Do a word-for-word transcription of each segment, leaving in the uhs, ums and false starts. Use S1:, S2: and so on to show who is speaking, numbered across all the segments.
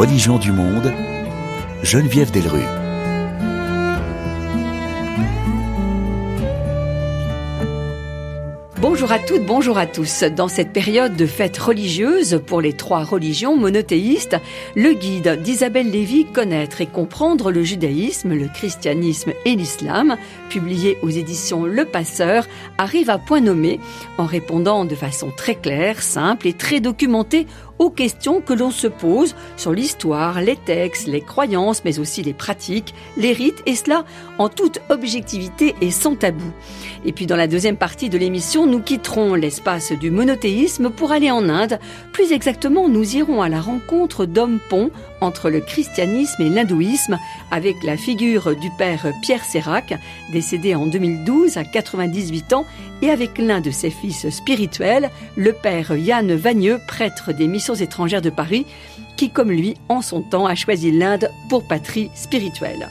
S1: religions du monde, Geneviève Delrue.
S2: Bonjour à toutes, bonjour à tous. Dans cette période de fête religieuse pour les trois religions monothéistes, le guide d'Isabelle Lévy, Connaître et comprendre le judaïsme, le christianisme et l'islam, publié aux éditions Le Passeur, arrive à point nommé en répondant de façon très claire, simple et très documentée aux questions que l'on se pose sur l'histoire, les textes, les croyances, mais aussi les pratiques, les rites, et cela en toute objectivité et sans tabou. Et puis dans la deuxième partie de l'émission, nous quitterons l'espace du monothéisme pour aller en Inde. Plus exactement, nous irons à la rencontre d'hommes-ponts entre le christianisme et l'hindouisme, avec la figure du père Pierre Sérac, décédé en deux mille douze à quatre-vingt-dix-huit ans, et avec l'un de ses fils spirituels, le père Yann Vagneux, prêtre des missions étrangères de Paris, qui, comme lui, en son temps, a choisi l'Inde pour patrie spirituelle.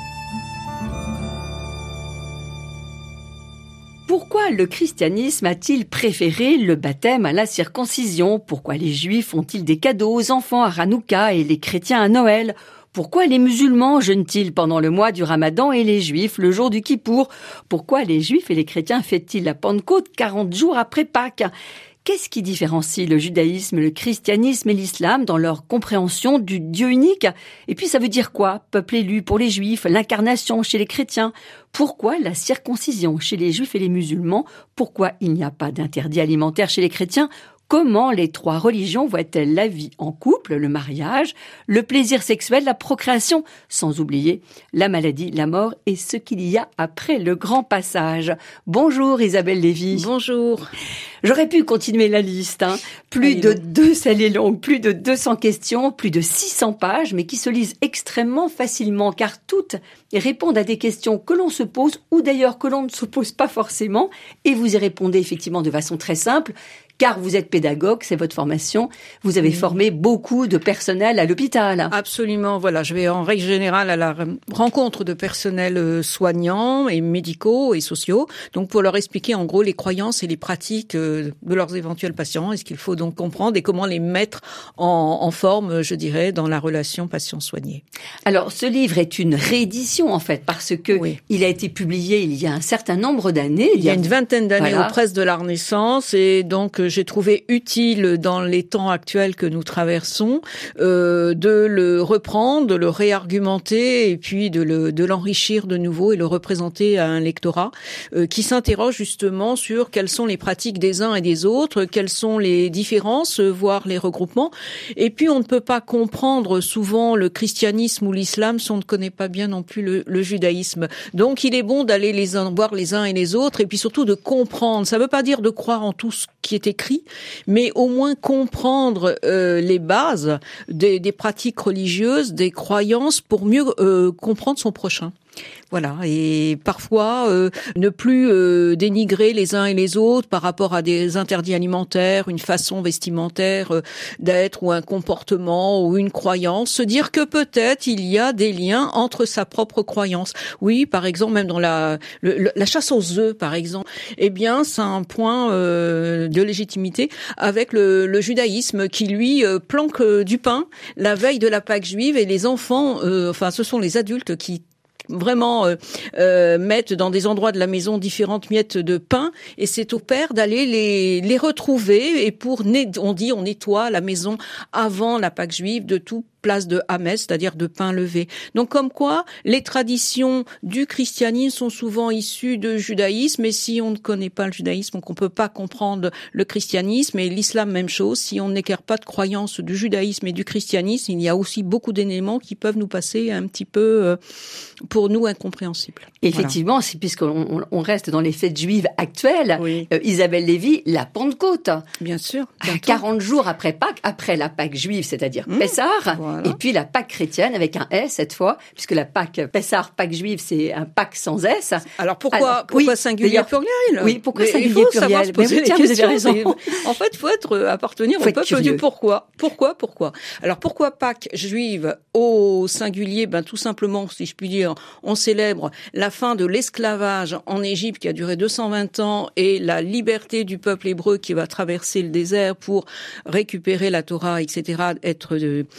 S2: Pourquoi le christianisme a-t-il préféré le baptême à la circoncision ? Pourquoi les juifs ont-ils des cadeaux aux enfants à Hanouka et les chrétiens à Noël ? Pourquoi les musulmans jeûnent-ils pendant le mois du Ramadan et les juifs le jour du Kippour ? Pourquoi les juifs et les chrétiens fêtent-ils la Pentecôte quarante jours après Pâques ? Qu'est-ce qui différencie le judaïsme, le christianisme et l'islam dans leur compréhension du Dieu unique ? Et puis ça veut dire quoi ? Peuple élu pour les juifs, l'incarnation chez les chrétiens. Pourquoi la circoncision chez les juifs et les musulmans ? Pourquoi il n'y a pas d'interdit alimentaire chez les chrétiens ? Comment les trois religions voient-elles la vie en couple, le mariage, le plaisir sexuel, la procréation, sans oublier la maladie, la mort et ce qu'il y a après le grand passage. Bonjour Isabelle Lévy.
S3: Bonjour.
S2: J'aurais pu continuer la liste, hein. Plus de deux, elle est longue, plus de deux cents questions, plus de six cents pages, mais qui se lisent extrêmement facilement, car toutes répondent à des questions que l'on se pose, ou d'ailleurs que l'on ne se pose pas forcément, et vous y répondez effectivement de façon très simple, car vous êtes pédagogue, c'est votre formation, vous avez formé beaucoup de personnel à l'hôpital.
S3: Absolument, voilà, je vais en règle générale à la rencontre de personnels soignants et médicaux et sociaux, donc pour leur expliquer en gros les croyances et les pratiques de leurs éventuels patients, et ce qu'il faut donc comprendre et comment les mettre en, en forme, je dirais, dans la relation patient-soigné.
S2: Alors, ce livre est une réédition en fait, parce que oui. il a été publié il y a un certain nombre d'années.
S3: Il y a une vingtaine d'années voilà. aux presses de la Renaissance, et donc j'ai trouvé utile dans les temps actuels que nous traversons euh, de le reprendre, de le réargumenter et puis de, le, de l'enrichir de nouveau et le représenter à un lectorat euh, qui s'interroge justement sur quelles sont les pratiques des uns et des autres, quelles sont les différences, voire les regroupements. Et puis on ne peut pas comprendre souvent le christianisme ou l'islam si on ne connaît pas bien non plus le, le judaïsme. Donc il est bon d'aller les uns, voir les uns et les autres et puis surtout de comprendre. Ça ne veut pas dire de croire en tout ce qui est écrit, mais au moins comprendre euh, les bases des, des pratiques religieuses, des croyances pour mieux euh, comprendre son prochain. Voilà, et parfois euh, ne plus euh, dénigrer les uns et les autres par rapport à des interdits alimentaires, une façon vestimentaire euh, d'être ou un comportement ou une croyance, se dire que peut-être il y a des liens entre sa propre croyance. Oui, par exemple, même dans la le, le, la chasse aux œufs, par exemple, eh bien, c'est un point euh, de légitimité avec le, le judaïsme qui lui euh, planque euh, du pain la veille de la Pâque juive, et les enfants, euh, enfin, ce sont les adultes qui vraiment euh, euh, mettre dans des endroits de la maison différentes miettes de pain, et c'est au père d'aller les les retrouver, et pour on dit on nettoie la maison avant la Pâque juive de tout place de Hamès, c'est-à-dire de pain levé. Donc comme quoi, les traditions du christianisme sont souvent issues de judaïsme, et si on ne connaît pas le judaïsme, donc on peut pas comprendre le christianisme, et l'islam même chose. Si on n'écarte pas de croyances du judaïsme et du christianisme, il y a aussi beaucoup d'éléments qui peuvent nous passer un petit peu, euh, pour nous, incompréhensibles.
S2: Effectivement, voilà. C'est puisqu'on on reste dans les fêtes juives actuelles, oui. euh, Isabelle Lévy, la Pentecôte.
S3: Bien sûr.
S2: quarante jours après Pâques, après la Pâque juive, c'est-à-dire mmh, Pessah, voilà. Et puis la Pâque chrétienne avec un S cette fois, puisque la Pâque Pessah, Pâque juive, c'est un Pâque sans S.
S3: Alors pourquoi, Alors, pourquoi oui, singulier pluriel ?
S2: Oui, pourquoi mais singulier pluriel ?
S3: Mais oui, tiens, vous avez raison. En fait, il faut être appartenir faut au peuple curieux. Du pourquoi. Pourquoi, pourquoi ? Alors pourquoi Pâques juive au singulier ? Ben tout simplement, si je puis dire, on célèbre la fin de l'esclavage en Égypte qui a duré deux cent vingt ans et la liberté du peuple hébreu qui va traverser le désert pour récupérer la Torah, et cetera, être désigné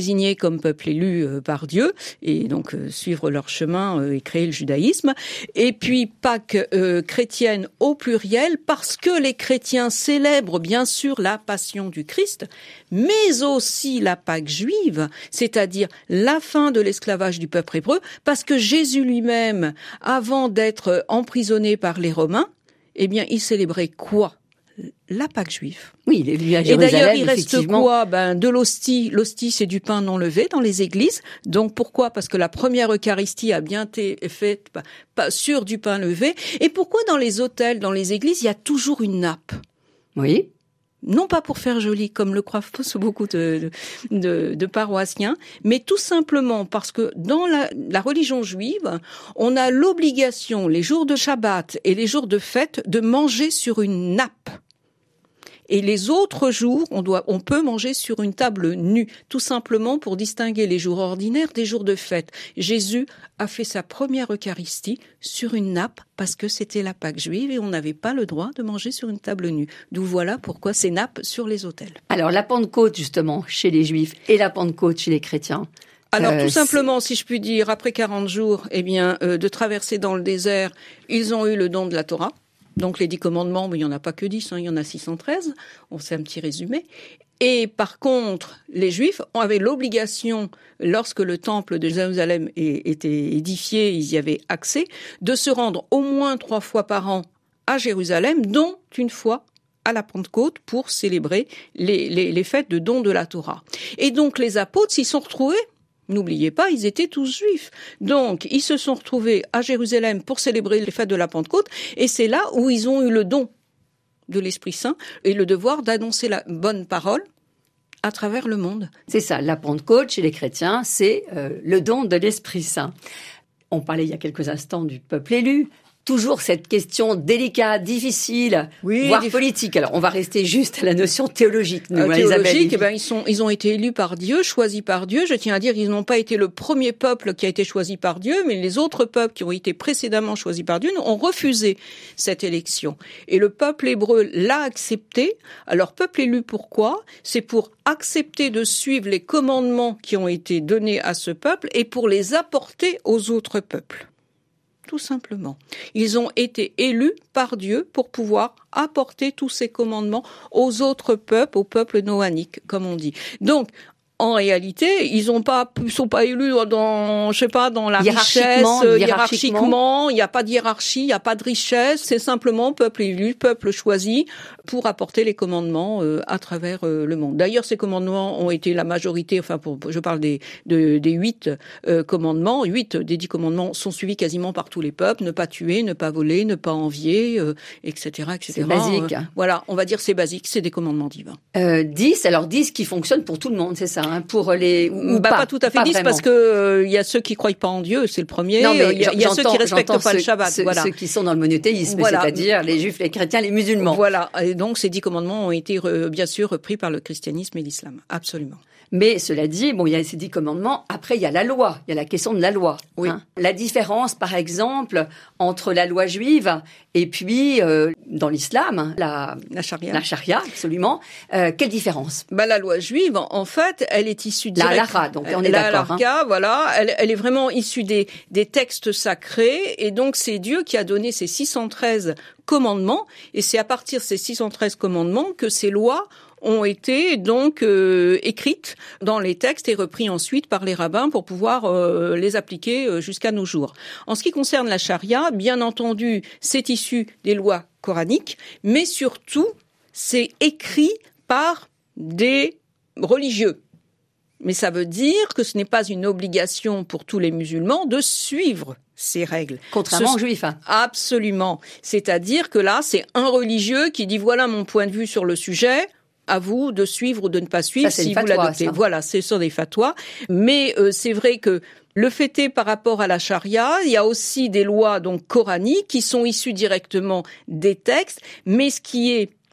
S3: désignés comme peuple élu euh, par Dieu, et donc euh, suivre leur chemin euh, et créer le judaïsme. Et puis Pâques euh, chrétienne au pluriel, parce que les chrétiens célèbrent bien sûr la passion du Christ, mais aussi la Pâque juive, c'est-à-dire la fin de l'esclavage du peuple hébreu, parce que Jésus lui-même, avant d'être emprisonné par les Romains, eh bien, il célébrait quoi ? La Pâque juive.
S2: Oui, il est venu à Jérusalem.
S3: Et d'ailleurs, il reste quoi ? Ben, de l'hostie. L'hostie, c'est du pain non levé dans les églises. Donc, pourquoi ? Parce que la première Eucharistie a bien été faite bah, sur du pain levé. Et pourquoi dans les autels, dans les églises, il y a toujours une nappe ?
S2: Oui.
S3: Non pas pour faire joli, comme le croient beaucoup de, de, de paroissiens, mais tout simplement parce que dans la, la religion juive, on a l'obligation, les jours de Shabbat et les jours de fête, de manger sur une nappe. Et les autres jours, on doit, on peut manger sur une table nue, tout simplement pour distinguer les jours ordinaires des jours de fête. Jésus a fait sa première Eucharistie sur une nappe parce que c'était la Pâque juive et on n'avait pas le droit de manger sur une table nue. D'où voilà pourquoi ces nappes sur les autels.
S2: Alors la Pentecôte justement chez les Juifs et la Pentecôte chez les chrétiens.
S3: Alors
S2: euh,
S3: tout simplement, si je puis dire, après quarante jours, eh bien, euh, de traverser dans le désert, ils ont eu le don de la Torah. Donc les dix commandements, mais il n'y en a pas que dix, hein, il y en a six cent treize, on fait un petit résumé. Et par contre, les Juifs avaient l'obligation, lorsque le temple de Jérusalem était édifié, ils y avaient accès, de se rendre au moins trois fois par an à Jérusalem, dont une fois à la Pentecôte pour célébrer les, les, les fêtes de don de la Torah. Et donc les apôtres s'y sont retrouvés. N'oubliez pas, ils étaient tous juifs. Donc, ils se sont retrouvés à Jérusalem pour célébrer les fêtes de la Pentecôte, et c'est là où ils ont eu le don de l'Esprit Saint et le devoir d'annoncer la bonne parole à travers le monde.
S2: C'est ça, la Pentecôte chez les chrétiens, c'est euh, le don de l'Esprit Saint. On parlait il y a quelques instants du peuple élu. Toujours cette question délicate, difficile,
S3: oui,
S2: voire
S3: diff...
S2: politique. Alors, on va rester juste à la notion théologique. Nous,
S3: euh, théologique,
S2: eh
S3: ben, ils sont, ils ont été élus par Dieu, choisis par Dieu. Je tiens à dire, ils n'ont pas été le premier peuple qui a été choisi par Dieu, mais les autres peuples qui ont été précédemment choisis par Dieu ont refusé cette élection. Et le peuple hébreu l'a accepté. Alors, peuple élu, pourquoi ? C'est pour accepter de suivre les commandements qui ont été donnés à ce peuple et pour les apporter aux autres peuples. Tout simplement. Ils ont été élus par Dieu pour pouvoir apporter tous ces commandements aux autres peuples, aux peuples noaniques, comme on dit. Donc, en réalité, ils ont pas, ils sont pas élus dans, je sais pas, dans la richesse,
S2: hiérarchiquement,
S3: hiérarchiquement. Il n'y a pas de hiérarchie, il n'y a pas de richesse. C'est simplement peuple élu, peuple choisi pour apporter les commandements euh, à travers euh, le monde. D'ailleurs, ces commandements ont été la majorité, enfin, pour, je parle des, de, des huit euh, commandements. Huit des dix commandements sont suivis quasiment par tous les peuples. Ne pas tuer, ne pas voler, ne pas envier, euh, et cetera, et cetera.
S2: C'est basique.
S3: Euh, voilà, on va dire c'est basique, c'est des commandements divins.
S2: Euh, dix, alors dix qui fonctionnent pour tout le monde, c'est ça? Pour les ou
S3: bah,
S2: pas,
S3: pas tout à fait dix parce que il euh, y a ceux qui croient pas en Dieu, c'est le premier. Il euh, y a, y a ceux qui respectent pas
S2: ceux,
S3: le Shabbat.
S2: Ceux,
S3: voilà.
S2: ceux qui sont dans le monothéisme, voilà. C'est-à-dire les Juifs, les chrétiens, les musulmans.
S3: Voilà. Et donc ces dix commandements ont été re, bien sûr repris par le christianisme et l'islam. Absolument.
S2: Mais cela dit, bon, il y a ces dix commandements. Après, il y a la loi. Il y a la question de la loi.
S3: Oui.
S2: Hein. La différence, par exemple, entre la loi juive et puis euh, dans l'islam, la
S3: la charia.
S2: La charia, absolument. Euh, quelle différence ?
S3: Bah la loi juive, en fait, elle est issue de
S2: la halakha. Donc on est
S3: la
S2: d'accord.
S3: La halakha,
S2: hein.
S3: voilà, elle, elle est vraiment issue des des textes sacrés, et donc c'est Dieu qui a donné ces six cent treize commandements, et c'est à partir de ces six cent treize commandements que ces lois ont été donc euh, écrites dans les textes et repris ensuite par les rabbins pour pouvoir euh, les appliquer euh, jusqu'à nos jours. En ce qui concerne la charia, bien entendu, c'est issu des lois coraniques, mais surtout, c'est écrit par des religieux. Mais ça veut dire que ce n'est pas une obligation pour tous les musulmans de suivre ces règles.
S2: Contrairement
S3: Ce...
S2: aux juifs. Hein.
S3: Absolument. C'est-à-dire que là, c'est un religieux qui dit voilà mon point de vue sur le sujet. À vous de suivre ou de ne pas suivre
S2: ça,
S3: si
S2: fatwa,
S3: vous l'adoptez.
S2: Ça.
S3: Voilà, ce sont des fatwas. Mais euh, c'est vrai que le fait est par rapport à la charia, il y a aussi des lois donc coraniques qui sont issues directement des textes. Mais ce qui est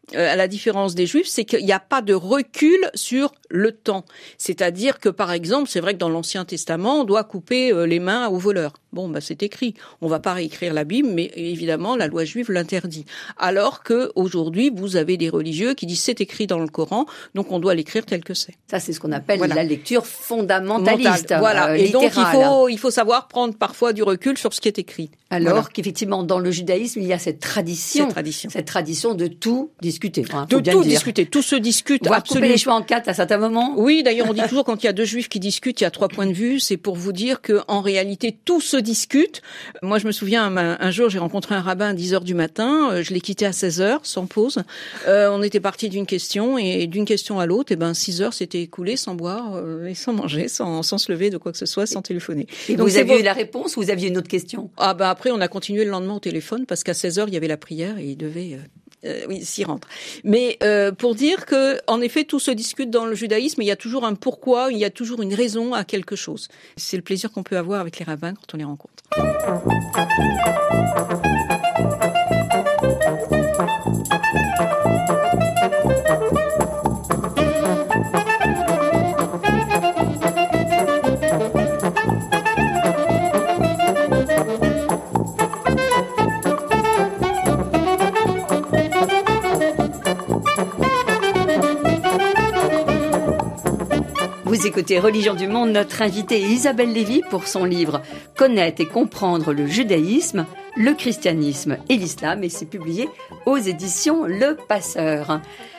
S3: euh, à la différence des Juifs, c'est qu'il n'y a pas de recul sur le temps. C'est-à-dire que, par exemple, c'est vrai que dans l'Ancien Testament, on doit couper euh, les mains aux voleurs. Bon, bah c'est écrit. On va pas réécrire la Bible, mais évidemment, la loi juive l'interdit. Alors que aujourd'hui, vous avez des religieux qui disent c'est écrit dans le Coran, donc on doit l'écrire tel que c'est.
S2: Ça, c'est ce qu'on appelle
S3: voilà.
S2: la lecture fondamentaliste.
S3: Mental, voilà.
S2: Euh,
S3: Et
S2: littérale.
S3: donc, il faut, il faut savoir prendre parfois du recul sur ce qui est écrit.
S2: Alors
S3: voilà.
S2: qu'effectivement, dans le judaïsme, il y a cette tradition,
S3: cette tradition,
S2: cette tradition de tout discuter. Hein,
S3: de tout discuter. Tout se discute.
S2: On va
S3: absolument.
S2: couper les cheveux en quatre à certains moments.
S3: Oui, d'ailleurs, on dit toujours quand il y a deux juifs qui discutent, il y a trois points de vue. C'est pour vous dire que en réalité, tout se discute. Moi, je me souviens, un, un jour, j'ai rencontré un rabbin à dix heures du matin. Je l'ai quitté à seize heures, sans pause. Euh, on était parti d'une question et d'une question à l'autre, et ben six heures s'étaient écoulées sans boire euh, et sans manger, sans, sans se lever de quoi que ce soit, sans téléphoner.
S2: Et donc, vous aviez eu la réponse ou vous aviez une autre question?
S3: Ah ben après, on a continué le lendemain au téléphone parce qu'à seize heures, il y avait la prière et il devait... Euh, Euh, oui, s'y rendre. Mais euh, pour dire que, en effet, tout se discute dans le judaïsme. Il y a toujours un pourquoi, il y a toujours une raison à quelque chose. C'est le plaisir qu'on peut avoir avec les rabbins quand on les rencontre.
S2: Vous écoutez Religion du Monde, notre invitée est Isabelle Lévy pour son livre « Connaître et comprendre le judaïsme, le christianisme et l'islam » et c'est publié aux éditions Le Passeur.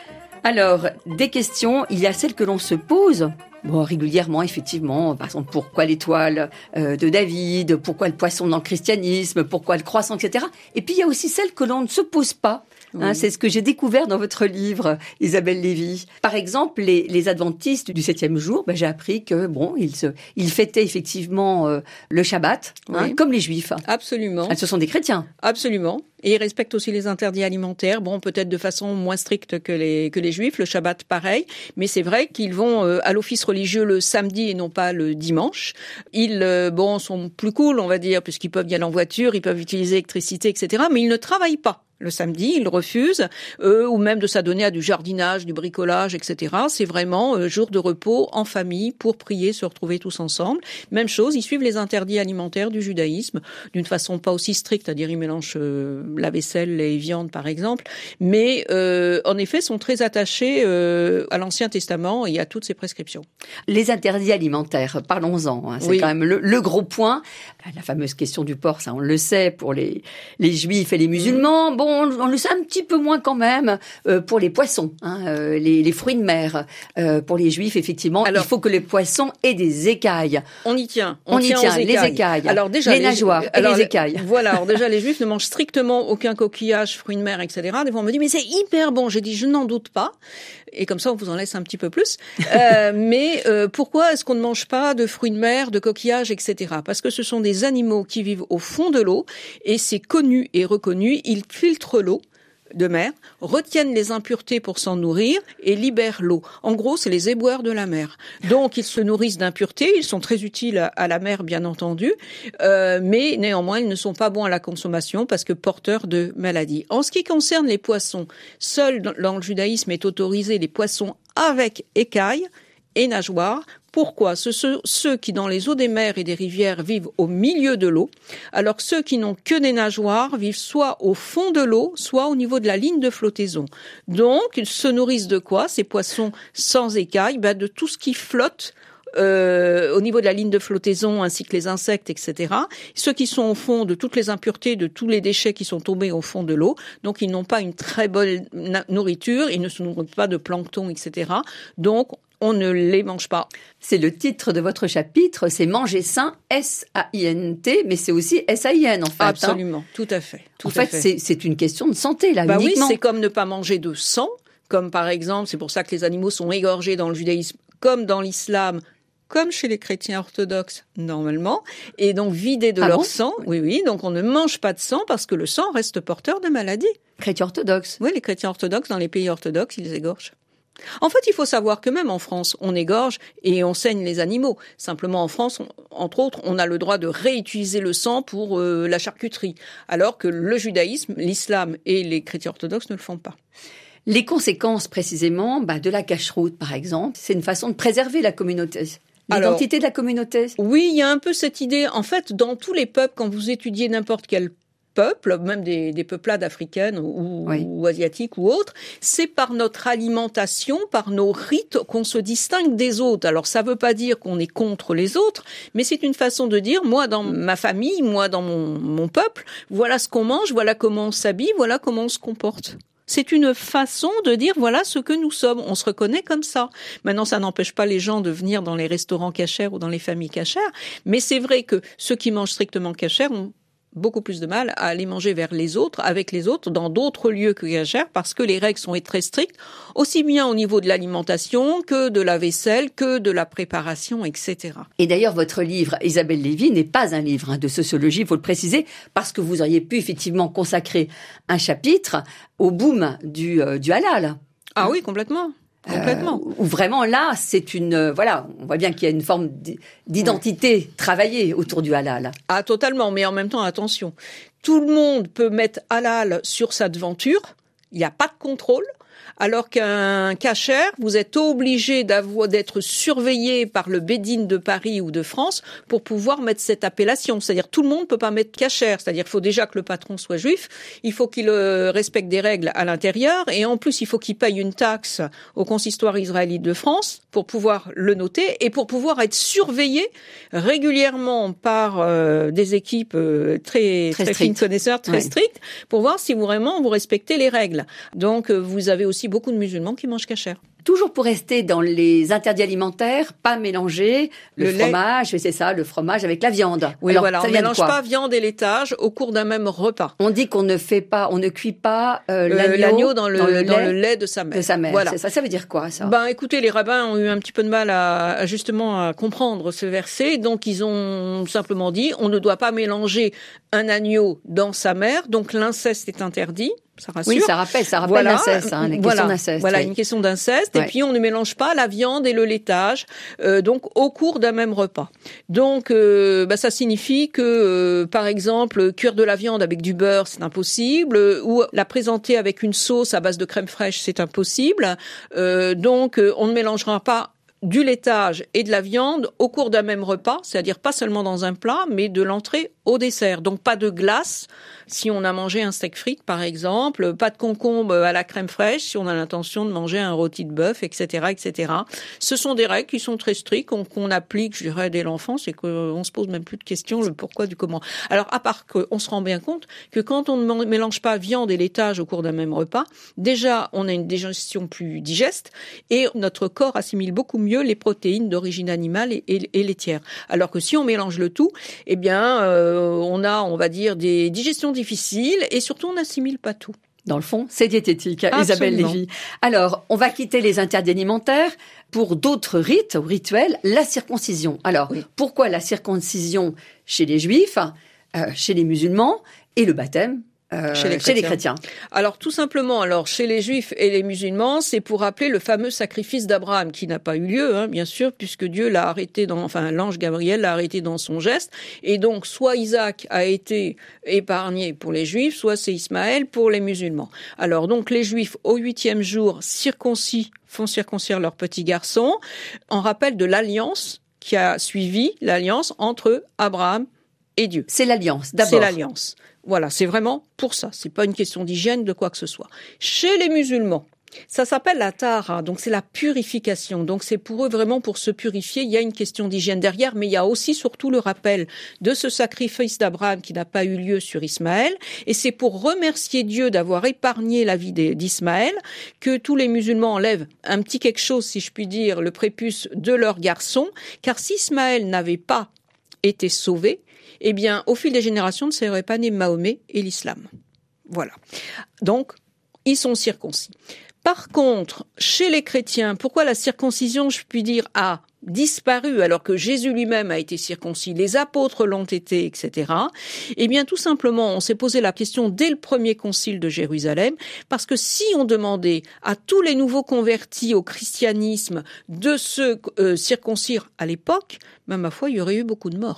S2: Alors, des questions, il y a celles que l'on se pose bon, régulièrement, effectivement. Par exemple, pourquoi l'étoile euh, de David? Pourquoi le poisson dans le christianisme? Pourquoi le croissant, et cetera. Et puis, il y a aussi celles que l'on ne se pose pas. Hein, oui. C'est ce que j'ai découvert dans votre livre, Isabelle Lévy. Par exemple, les, les adventistes du septième jour, ben, j'ai appris que bon, ils, se, ils fêtaient effectivement euh, le Shabbat, oui. hein, comme les Juifs.
S3: Absolument.
S2: Ah, ce sont des chrétiens.
S3: Absolument. Et ils respectent aussi les interdits alimentaires. Bon, peut-être de façon moins stricte que les que les Juifs. Le Shabbat, pareil. Mais c'est vrai qu'ils vont euh, à l'office religieux le samedi et non pas le dimanche. Ils, euh, bon, sont plus cool, on va dire, puisqu'ils peuvent y aller en voiture, ils peuvent utiliser l'électricité, et cetera. Mais ils ne travaillent pas. Le samedi, ils refusent, euh, ou même de s'adonner à du jardinage, du bricolage, et cetera. C'est vraiment euh, jour de repos en famille pour prier, se retrouver tous ensemble. Même chose, ils suivent les interdits alimentaires du judaïsme d'une façon pas aussi stricte, c'est-à-dire ils mélangent euh, la vaisselle, les viandes par exemple, mais euh, en effet sont très attachés euh, à l'Ancien Testament et à toutes ses prescriptions.
S2: Les interdits alimentaires, parlons-en, hein, c'est oui. quand même le, le gros point. La fameuse question du porc, ça on le sait pour les, les juifs et les musulmans. Bon, on le sait un petit peu moins quand même euh, pour les poissons, hein, euh, les, les fruits de mer. Euh, pour les juifs, effectivement, alors, il faut que les poissons aient des écailles.
S3: On y tient. On,
S2: on
S3: tient,
S2: y tient,
S3: aux écailles.
S2: les écailles,
S3: alors déjà,
S2: les,
S3: les
S2: nageoires
S3: alors,
S2: et les écailles.
S3: Voilà, alors déjà les juifs ne mangent strictement aucun coquillage, fruits de mer, et cetera. Des fois on me dit mais c'est hyper bon. J'ai dit je n'en doute pas. Et comme ça on vous en laisse un petit peu plus. euh, mais euh, pourquoi est-ce qu'on ne mange pas de fruits de mer, de coquillages, et cetera. Parce que ce sont des animaux qui vivent au fond de l'eau et c'est connu et reconnu. Ils filtrent l'eau de mer, retiennent les impuretés pour s'en nourrir et libèrent l'eau. En gros, c'est les éboueurs de la mer. Donc, ils se nourrissent d'impuretés, ils sont très utiles à, à la mer, bien entendu, euh, mais néanmoins, ils ne sont pas bons à la consommation parce que porteurs de maladies. En ce qui concerne les poissons, seul dans, dans le judaïsme est autorisé les poissons avec écailles et nageoires. Pourquoi ? Ce sont ceux qui, dans les eaux des mers et des rivières, vivent au milieu de l'eau, alors que ceux qui n'ont que des nageoires vivent soit au fond de l'eau, soit au niveau de la ligne de flottaison. Donc, ils se nourrissent de quoi, ces poissons sans écailles ? Ben, de tout ce qui flotte Euh, au niveau de la ligne de flottaison, ainsi que les insectes, et cetera. Ceux qui sont au fond de toutes les impuretés, de tous les déchets qui sont tombés au fond de l'eau, donc ils n'ont pas une très bonne na- nourriture, ils ne se nourrissent pas de plancton, et cetera. Donc, on ne les mange pas.
S2: C'est le titre de votre chapitre, c'est Manger sain, S A I N T, mais c'est aussi S A I N en fait.
S3: Absolument,
S2: hein.
S3: tout à fait. Tout
S2: en
S3: à
S2: fait,
S3: fait.
S2: C'est, c'est une question de santé, là,
S3: bah
S2: uniquement.
S3: Oui, c'est comme ne pas manger de sang, comme par exemple, c'est pour ça que les animaux sont égorgés dans le judaïsme, comme dans l'islam, comme chez les chrétiens orthodoxes, normalement, et donc vidés de
S2: ah
S3: leur
S2: bon
S3: sang. Oui, oui, donc on ne mange pas de sang parce que le sang reste porteur de maladies.
S2: Chrétiens orthodoxes.
S3: Oui, les chrétiens orthodoxes, dans les pays orthodoxes, ils égorgent. En fait, il faut savoir que même en France, on égorge et on saigne les animaux. Simplement, en France, on, entre autres, on a le droit de réutiliser le sang pour euh, la charcuterie, alors que le judaïsme, l'islam et les chrétiens orthodoxes ne le font pas.
S2: Les conséquences précisément bah, de la cacheroute, par exemple, c'est une façon de préserver la communauté. L'identité de la communauté.
S3: Oui, il y a un peu cette idée. En fait, dans tous les peuples, quand vous étudiez n'importe quel peuple, même des, des peuplades africaines ou, oui. ou asiatiques ou autres, c'est par notre alimentation, par nos rites qu'on se distingue des autres. Alors ça veut pas dire qu'on est contre les autres, mais c'est une façon de dire, moi dans ma famille, moi dans mon, mon peuple, voilà ce qu'on mange, voilà comment on s'habille, voilà comment on se comporte. C'est une façon de dire voilà ce que nous sommes. On se reconnaît comme ça. Maintenant, ça n'empêche pas les gens de venir dans les restaurants cachers ou dans les familles cachères, mais c'est vrai que ceux qui mangent strictement cachers ont beaucoup plus de mal à aller manger vers les autres, avec les autres, dans d'autres lieux que cachers, parce que les règles sont très strictes, aussi bien au niveau de l'alimentation que de la vaisselle, que de la préparation, et cetera.
S2: Et d'ailleurs, votre livre, Isabelle Lévy, n'est pas un livre hein, de sociologie, il faut le préciser, parce que vous auriez pu effectivement consacrer un chapitre au boom du, euh, du halal.
S3: Ah oui, complètement. Complètement.
S2: Euh, où vraiment là, c'est une euh, voilà, on voit bien qu'il y a une forme d'identité ouais. travaillée autour du halal.
S3: Ah totalement, mais en même temps attention, tout le monde peut mettre halal sur sa devanture, il n'y a pas de contrôle. Alors qu'un kasher, vous êtes obligé d'avoir, d'être surveillé par le Bédine de Paris ou de France pour pouvoir mettre cette appellation. C'est-à-dire tout le monde ne peut pas mettre kasher. C'est-à-dire qu'il faut déjà que le patron soit juif, il faut qu'il respecte des règles à l'intérieur et en plus il faut qu'il paye une taxe au consistoire israélite de France pour pouvoir le noter et pour pouvoir être surveillé régulièrement par euh, des équipes euh, très très, très fines connaisseurs, très ouais. strictes, pour voir si vous, vraiment vous respectez les règles. Donc euh, vous avez aussi beaucoup de musulmans qui mangent kasher.
S2: Toujours pour rester dans les interdits alimentaires, pas mélanger le, le fromage, lait. C'est ça, le fromage avec la viande.
S3: Oui, alors, voilà,
S2: ça
S3: on ne mélange pas viande et laitage au cours d'un même repas.
S2: On dit qu'on ne fait pas, on ne cuit pas euh, l'agneau,
S3: l'agneau dans, le,
S2: dans, le,
S3: dans
S2: lait
S3: le lait de sa mère.
S2: De sa mère,
S3: voilà.
S2: c'est ça. Ça veut dire quoi, ça?
S3: Ben, écoutez, les rabbins ont eu un petit peu de mal à, à justement à comprendre ce verset, donc ils ont simplement dit, on ne doit pas mélanger un agneau dans sa mère, donc l'inceste est interdit. Ça rassure.
S2: Oui, ça rappelle, ça rappelle voilà, l'inceste, hein, une
S3: voilà,
S2: question d'inceste.
S3: Voilà,
S2: oui.
S3: une question d'inceste.
S2: Ouais.
S3: Et puis, on ne mélange pas la viande et le laitage, euh, donc au cours d'un même repas. Donc, euh, bah, ça signifie que, euh, par exemple, cuire de la viande avec du beurre, c'est impossible, euh, ou la présenter avec une sauce à base de crème fraîche, c'est impossible. Euh, donc, euh, on ne mélangera pas du laitage et de la viande au cours d'un même repas, c'est-à-dire pas seulement dans un plat, mais de l'entrée au dessert. Donc pas de glace si on a mangé un steak frites par exemple, pas de concombre à la crème fraîche si on a l'intention de manger un rôti de bœuf, et cetera, et cetera. Ce sont des règles qui sont très strictes, qu'on, qu'on applique, je dirais, dès l'enfance et qu'on se pose même plus de questions, le pourquoi du comment. Alors à part qu'on se rend bien compte que quand on ne mélange pas viande et laitage au cours d'un même repas, déjà on a une digestion plus digeste et notre corps assimile beaucoup mieux les protéines d'origine animale et, et, et laitière. Alors que si on mélange le tout, eh bien, euh, on a, on va dire, des digestions difficiles et surtout on n'assimile pas tout.
S2: Dans le fond, c'est diététique,
S3: Absolument.
S2: Isabelle Lévy. Alors, on va quitter les interdits alimentaires pour d'autres rites ou rituels, la circoncision. Alors, oui. Pourquoi la circoncision chez les juifs, euh, chez les musulmans et le baptême Euh, chez, les chez les chrétiens.
S3: Alors tout simplement, alors chez les juifs et les musulmans, c'est pour rappeler le fameux sacrifice d'Abraham qui n'a pas eu lieu, hein, bien sûr, puisque Dieu l'a arrêté dans, enfin l'ange Gabriel l'a arrêté dans son geste, et donc soit Isaac a été épargné pour les juifs, soit c'est Ismaël pour les musulmans. Alors donc les juifs au huitième jour circoncis font circoncire leurs petits garçons en rappel de l'alliance qui a suivi l'alliance entre Abraham et Dieu.
S2: C'est l'alliance, d'abord.
S3: C'est l'alliance. Voilà, c'est vraiment pour ça. C'est pas une question d'hygiène, de quoi que ce soit. Chez les musulmans, ça s'appelle la tahara, donc c'est la purification. Donc c'est pour eux vraiment pour se purifier. Il y a une question d'hygiène derrière, mais il y a aussi surtout le rappel de ce sacrifice d'Abraham qui n'a pas eu lieu sur Ismaël. Et c'est pour remercier Dieu d'avoir épargné la vie d'Ismaël que tous les musulmans enlèvent un petit quelque chose, si je puis dire, le prépuce de leur garçon. Car si Ismaël n'avait pas été sauvé, eh bien, au fil des générations, ne serait pas né Mahomet et l'islam. Voilà. Donc, ils sont circoncis. Par contre, chez les chrétiens, pourquoi la circoncision, je puis dire, a disparu alors que Jésus lui-même a été circoncis, les apôtres l'ont été, et cetera. Eh bien, tout simplement, on s'est posé la question dès le premier concile de Jérusalem, parce que si on demandait à tous les nouveaux convertis au christianisme de se euh, circoncire à l'époque, ben, ma foi, il y aurait eu beaucoup de morts.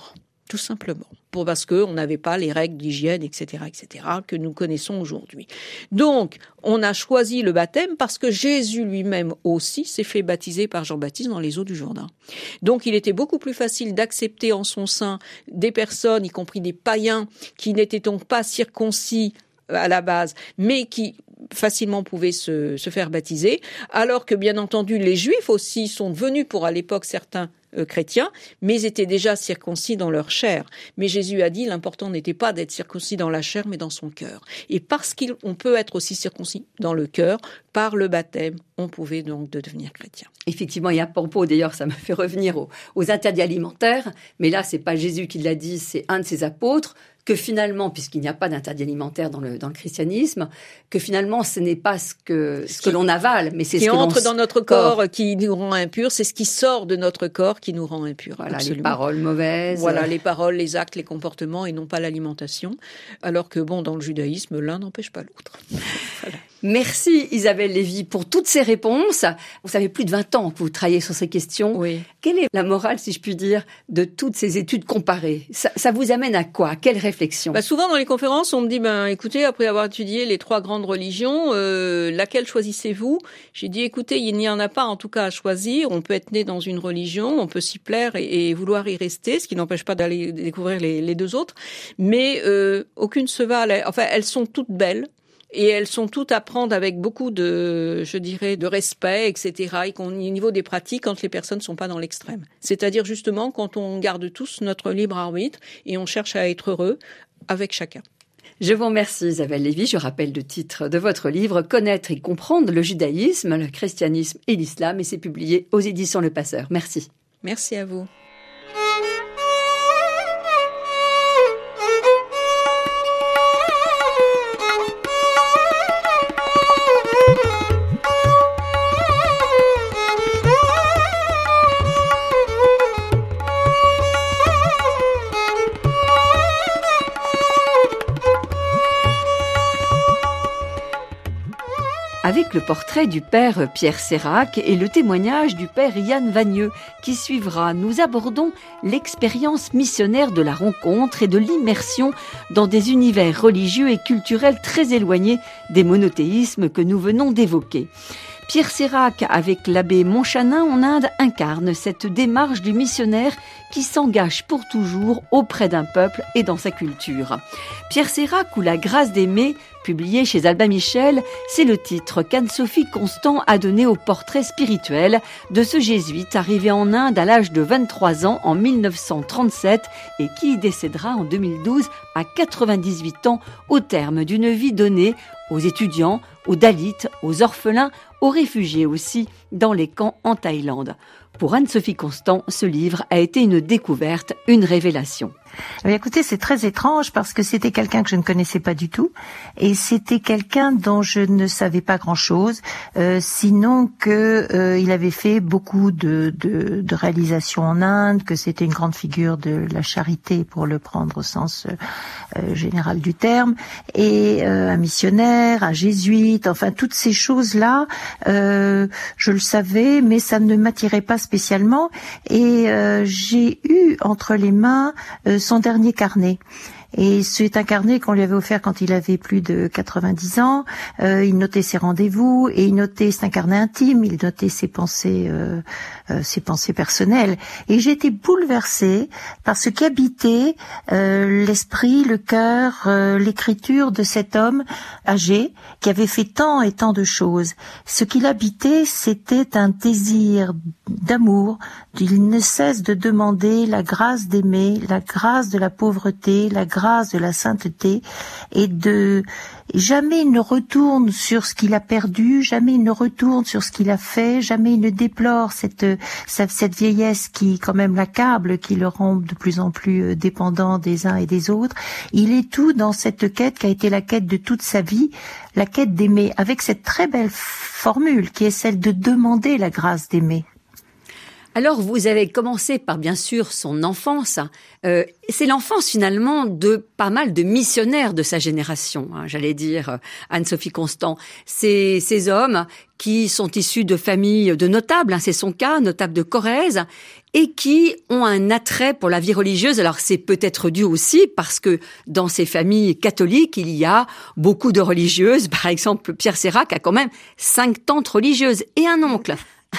S3: tout simplement. Pour parce que on n'avait pas les règles d'hygiène, et cetera, et cetera, que nous connaissons aujourd'hui. Donc, on a choisi le baptême parce que Jésus lui-même aussi s'est fait baptiser par Jean-Baptiste dans les eaux du Jourdain. Donc, il était beaucoup plus facile d'accepter en son sein des personnes, y compris des païens, qui n'étaient donc pas circoncis à la base, mais qui facilement pouvaient se, se faire baptiser, alors que bien entendu les Juifs aussi sont devenus pour à l'époque certains euh, chrétiens, mais ils étaient déjà circoncis dans leur chair. Mais Jésus a dit l'important n'était pas d'être circoncis dans la chair, mais dans son cœur. Et parce qu'on peut être aussi circoncis dans le cœur, par le baptême, on pouvait donc de devenir chrétien.
S2: Effectivement, et à propos, d'ailleurs, ça me fait revenir aux, aux interdits alimentaires, mais là, c'est pas Jésus qui l'a dit, c'est un de ses apôtres, que finalement, puisqu'il n'y a pas d'interdit alimentaire dans le, dans le christianisme, que finalement, ce n'est pas ce que, ce que l'on avale, mais c'est ce
S3: qui
S2: que l'on
S3: entre dans notre corps, corps qui nous rend impurs, c'est ce qui sort de notre corps qui nous rend impurs.
S2: Voilà,
S3: absolument.
S2: Les paroles mauvaises.
S3: Voilà, les paroles, les actes, les comportements, et non pas l'alimentation. Alors que, bon, dans le judaïsme, l'un n'empêche pas l'autre. Voilà.
S2: Merci Isabelle Lévy pour toutes ces réponses. Vous savez, plus de vingt ans que vous travaillez sur ces questions.
S3: Oui.
S2: Quelle est la morale, si je puis dire, de toutes ces études comparées ? ça, ça vous amène à quoi ? À quelle réflexion ?
S3: Bah souvent dans les conférences, on me dit, ben écoutez, après avoir étudié les trois grandes religions, euh, laquelle choisissez-vous ? J'ai dit, écoutez, il n'y en a pas en tout cas à choisir. On peut être né dans une religion, on peut s'y plaire et, et vouloir y rester, ce qui n'empêche pas d'aller découvrir les, les deux autres. Mais euh, aucune se valent. Enfin, elles sont toutes belles. Et elles sont toutes à prendre avec beaucoup de, je dirais, de respect, et cetera. Et qu'on, au niveau des pratiques, quand les personnes ne sont pas dans l'extrême. C'est-à-dire justement quand on garde tous notre libre arbitre et on cherche à être heureux avec chacun.
S2: Je vous remercie Isabelle Lévy. Je rappelle le titre de votre livre « Connaître et comprendre le judaïsme, le christianisme et l'islam » et c'est publié aux éditions Le Passeur. Merci.
S3: Merci à vous.
S2: Avec le portrait du père Pierre Sérac et le témoignage du père Yann Vagneux qui suivra, nous abordons l'expérience missionnaire de la rencontre et de l'immersion dans des univers religieux et culturels très éloignés des monothéismes que nous venons d'évoquer. Pierre Sérac, avec l'abbé Montchanin en Inde, incarne cette démarche du missionnaire qui s'engage pour toujours auprès d'un peuple et dans sa culture. Pierre Sérac ou La grâce d'aimer, publié chez Albin Michel, c'est le titre qu'Anne-Sophie Constant a donné au portrait spirituel de ce jésuite arrivé en Inde à l'âge de vingt-trois ans en mille neuf cent trente-sept et qui y décédera en deux mille douze à quatre-vingt-dix-huit ans au terme d'une vie donnée aux étudiants, aux Dalits, aux orphelins, aux réfugiés aussi dans les camps en Thaïlande. Pour Anne-Sophie Constant, ce livre a été une découverte, une révélation.
S4: Mais écoutez, c'est très étrange parce que c'était quelqu'un que je ne connaissais pas du tout et c'était quelqu'un dont je ne savais pas grand-chose, euh, sinon que euh, il avait fait beaucoup de, de, de réalisations en Inde, que c'était une grande figure de la charité pour le prendre au sens euh, général du terme, et euh, un missionnaire, un jésuite, enfin toutes ces choses-là, euh, je le savais, mais ça ne m'attirait pas spécialement. Et euh, j'ai eu entre les mains euh, son dernier carnet. Et c'est un carnet qu'on lui avait offert quand il avait plus de quatre-vingt-dix ans. Euh, il notait ses rendez-vous et il notait, c'est un carnet intime, il notait ses pensées, euh, euh, ses pensées personnelles. Et j'ai été bouleversée par ce qu'habitait euh, l'esprit, le cœur, euh, l'écriture de cet homme âgé qui avait fait tant et tant de choses. Ce qu'il habitait, c'était un désir d'amour. Il ne cesse de demander la grâce d'aimer, la grâce de la pauvreté, la grâce de la sainteté, et de jamais il ne retourne sur ce qu'il a perdu, jamais il ne retourne sur ce qu'il a fait, jamais il ne déplore cette cette vieillesse qui quand même l'accable, qui le rend de plus en plus dépendant des uns et des autres. Il est tout dans cette quête qui a été la quête de toute sa vie, la quête d'aimer, avec cette très belle formule qui est celle de demander la grâce d'aimer.
S2: Alors, vous avez commencé par, bien sûr, son enfance. Euh, c'est l'enfance, finalement, de pas mal de missionnaires de sa génération, hein, j'allais dire, Anne-Sophie Constant. Ces, ces hommes qui sont issus de familles de notables, hein, c'est son cas, notables de Corrèze, et qui ont un attrait pour la vie religieuse. Alors, c'est peut-être dû aussi parce que dans ces familles catholiques, il y a beaucoup de religieuses. Par exemple, Pierre Sérac a quand même cinq tantes religieuses et un oncle.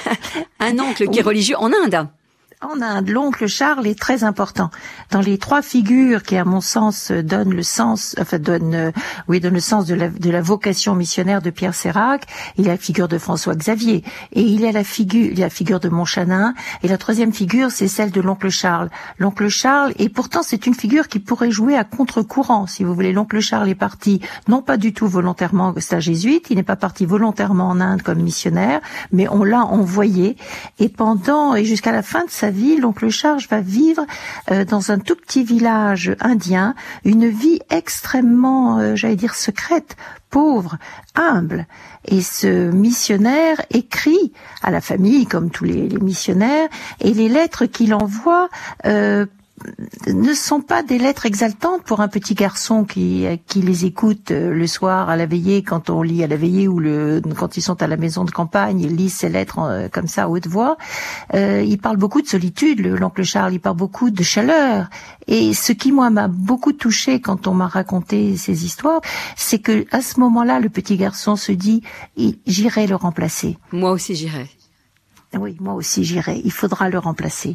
S2: Un oncle qui est religieux en Inde.
S4: En Inde, l'oncle Charles est très important. Dans les trois figures qui, à mon sens, donnent le sens, enfin donnent, euh, oui, donnent le sens de la, de la vocation missionnaire de Pierre Sérac, il y a la figure de François Xavier, et il y a la figure, il y a la figure de Montchanin, et la troisième figure, c'est celle de l'oncle Charles. L'oncle Charles, et pourtant c'est une figure qui pourrait jouer à contre-courant, si vous voulez. L'oncle Charles est parti, non pas du tout volontairement, c'est un jésuite, il n'est pas parti volontairement en Inde comme missionnaire, mais on l'a envoyé, et pendant, et jusqu'à la fin de sa vie, l'oncle Charles va vivre euh, dans un tout petit village indien, une vie extrêmement, euh, j'allais dire, secrète, pauvre, humble. Et ce missionnaire écrit à la famille, comme tous les, les missionnaires, et les lettres qu'il envoie euh, ne sont pas des lettres exaltantes pour un petit garçon qui qui les écoute le soir à la veillée, quand on lit à la veillée, ou le quand ils sont à la maison de campagne, ils lisent ces lettres euh, comme ça à haute voix. Euh, il parle beaucoup de solitude, le, l'oncle Charles, il parle beaucoup de chaleur. Et ce qui, moi, m'a beaucoup touché quand on m'a raconté ces histoires, c'est que à ce moment-là, le petit garçon se dit « j'irai le remplacer ».
S2: Moi aussi j'irai.
S4: Oui, moi aussi j'irai. Il faudra le remplacer.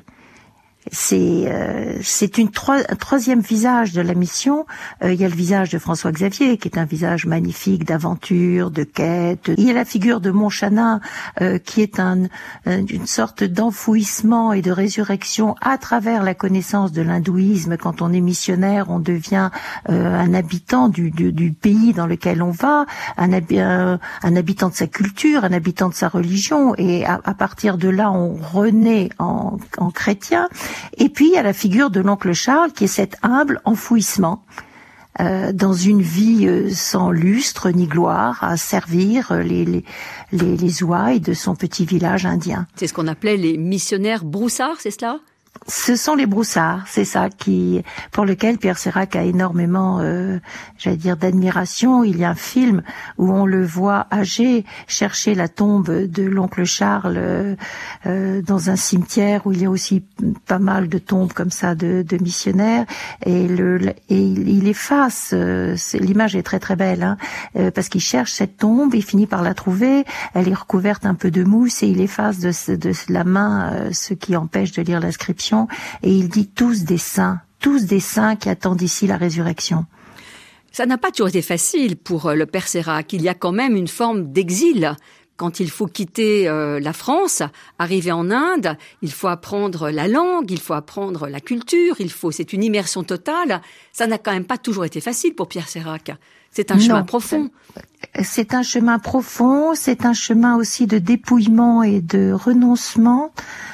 S4: C'est euh, c'est une troi- un troisième visage de la mission. Euh, il y a le visage de François Xavier, qui est un visage magnifique d'aventure, de quête. Il y a la figure de Montchanin, euh, qui est un, un une sorte d'enfouissement et de résurrection à travers la connaissance de l'hindouisme. Quand on est missionnaire, on devient euh, un habitant du, du, du pays dans lequel on va, un, un, un habitant de sa culture, un habitant de sa religion, et à, à partir de là, on renaît en, en chrétien. Et puis, il y a la figure de l'oncle Charles, qui est cet humble enfouissement euh, dans une vie euh, sans lustre ni gloire, à servir les, les, les, les ouailles de son petit village indien.
S2: C'est ce qu'on appelait les missionnaires broussards, c'est cela ?
S4: Ce sont les broussards, c'est ça, qui pour lequel Pierre Sérac a énormément, euh, j'allais dire, d'admiration. Il y a un film où on le voit âgé chercher la tombe de l'oncle Charles euh, euh, dans un cimetière où il y a aussi pas mal de tombes comme ça de, de missionnaires. Et, le, et il efface, euh, c'est, l'image est très très belle, hein, euh, parce qu'il cherche cette tombe, il finit par la trouver. Elle est recouverte un peu de mousse et il efface de, de la main euh, ce qui empêche de lire l'inscription. Et il dit tous des saints, tous des saints qui attendent ici la résurrection.
S2: Ça n'a pas toujours été facile pour le père Sérac. Il y a quand même une forme d'exil. Quand il faut quitter euh, la France, arriver en Inde, il faut apprendre la langue, il faut apprendre la culture, il faut, c'est une immersion totale. Ça n'a quand même pas toujours été facile pour Pierre Sérac. C'est un non, chemin profond.
S4: C'est un chemin profond, c'est un chemin aussi de dépouillement et de renoncement.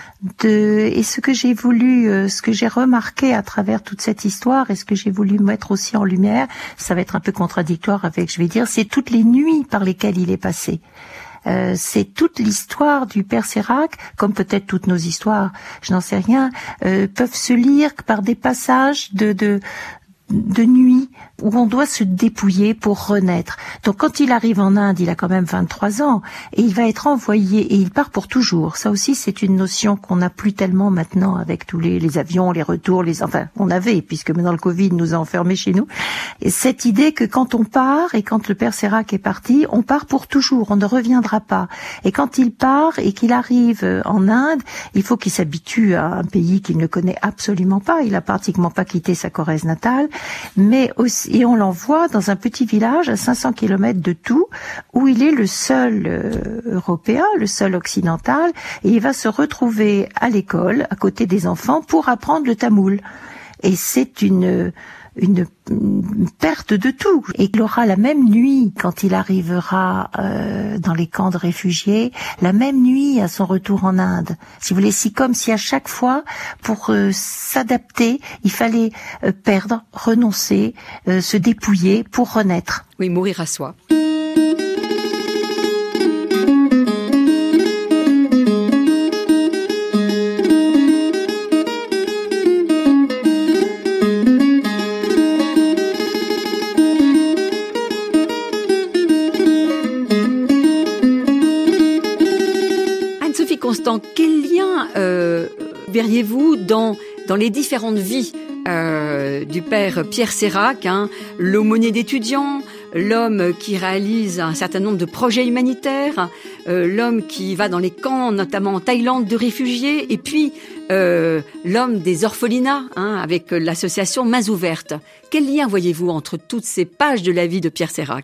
S4: De, et ce que j'ai voulu, euh, ce que j'ai remarqué à travers toute cette histoire, et ce que j'ai voulu mettre aussi en lumière, ça va être un peu contradictoire avec, je vais dire, c'est toutes les nuits par lesquelles il est passé. Euh, c'est toute l'histoire du père Sérac, comme peut-être toutes nos histoires, je n'en sais rien, euh, peuvent se lire par des passages de, de de nuit où on doit se dépouiller pour renaître. Donc quand il arrive en Inde, il a quand même vingt-trois ans et il va être envoyé et il part pour toujours. Ça aussi, c'est une notion qu'on n'a plus tellement maintenant avec tous les, les avions, les retours, les enfin on avait puisque maintenant le Covid nous a enfermés chez nous. Et cette idée que quand on part et quand le père Sérac est parti, on part pour toujours, on ne reviendra pas. Et quand il part et qu'il arrive en Inde, il faut qu'il s'habitue à un pays qu'il ne connaît absolument pas. Il a pratiquement pas quitté sa Corrèze natale. Mais aussi, et on l'envoie dans un petit village à cinq cents kilomètres de tout, où il est le seul euh, Européen, le seul occidental, et il va se retrouver à l'école, à côté des enfants, pour apprendre le tamoul. Et c'est une, une, une perte de tout. Et il aura la même nuit, quand il arrivera euh, dans les camps de réfugiés, la même nuit à son retour en Inde. Si vous voulez, si comme si à chaque fois, pour euh, s'adapter, il fallait euh, perdre, renoncer, euh, se dépouiller pour renaître.
S2: Oui, mourir à soi. Constant, quel lien euh, verriez-vous dans, dans les différentes vies euh, du père Pierre Sérac, hein, l'aumônier d'étudiants, l'homme qui réalise un certain nombre de projets humanitaires, euh, l'homme qui va dans les camps, notamment en Thaïlande, de réfugiés, et puis euh, l'homme des orphelinats, hein, avec l'association Mains Ouvertes. Quel lien voyez-vous entre toutes ces pages de la vie de Pierre Sérac ?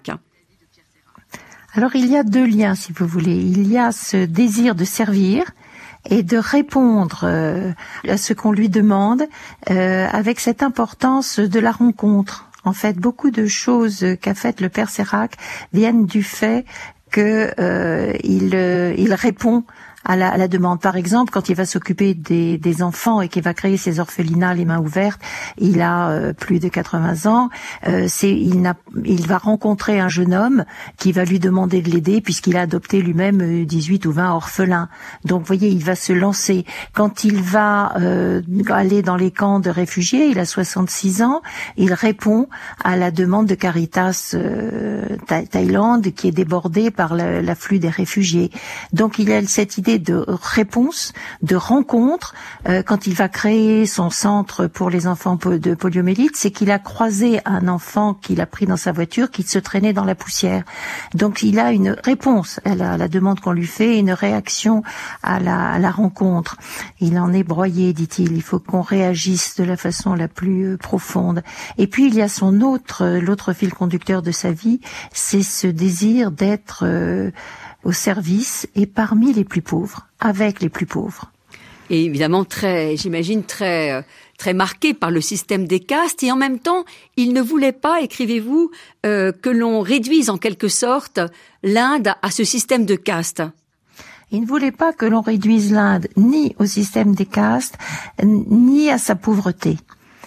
S4: Alors il y a deux liens, si vous voulez. Il y a ce désir de servir et de répondre euh, à ce qu'on lui demande, euh, avec cette importance de la rencontre. En fait, beaucoup de choses qu'a faites le père Sérac viennent du fait que euh, il, euh, il répond à la, à la demande. Par exemple, quand il va s'occuper des, des enfants et qu'il va créer ses orphelinats, les Mains Ouvertes, il a euh, plus de quatre-vingts ans. Euh, c'est, il, n'a, il va rencontrer un jeune homme qui va lui demander de l'aider puisqu'il a adopté lui-même dix-huit ou vingt orphelins. Donc, vous voyez, il va se lancer. Quand il va euh, aller dans les camps de réfugiés, il a soixante-six ans, il répond à la demande de Caritas euh, Thaïlande qui est débordée par la, l'afflux des réfugiés. Donc, il a cette idée de réponse, de rencontre. Euh, quand il va créer son centre pour les enfants de poliomyélite, c'est qu'il a croisé un enfant qu'il a pris dans sa voiture qui se traînait dans la poussière. Donc il a une réponse à la, à la demande qu'on lui fait, une réaction à la, à la rencontre. Il en est broyé, dit-il. Il faut qu'on réagisse de la façon la plus profonde. Et puis il y a son autre, l'autre fil conducteur de sa vie, c'est ce désir d'être euh, au service et parmi les plus pauvres, avec les plus pauvres.
S2: Et évidemment très, j'imagine, très, très marqué par le système des castes. Et en même temps, il ne voulait pas, écrivez-vous, euh, que l'on réduise en quelque sorte l'Inde à ce système de castes.
S4: Il ne voulait pas que l'on réduise l'Inde ni au système des castes, ni à sa pauvreté.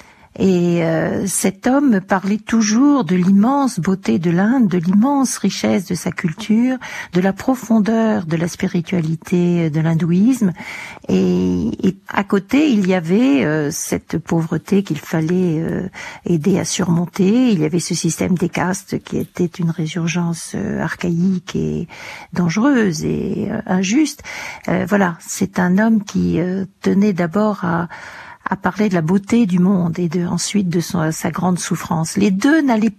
S4: Et euh, cet homme parlait toujours de l'immense beauté de l'Inde, de l'immense richesse de sa culture, de la profondeur de la spiritualité de l'hindouisme. Et, et à côté, il y avait euh, cette pauvreté qu'il fallait euh, aider à surmonter. Il y avait ce système des castes qui était une résurgence euh, archaïque et dangereuse et euh, injuste. Euh, voilà, c'est un homme qui euh, tenait d'abord à à parler de la beauté du monde et de, ensuite de son, sa grande souffrance. Les deux n'allaient,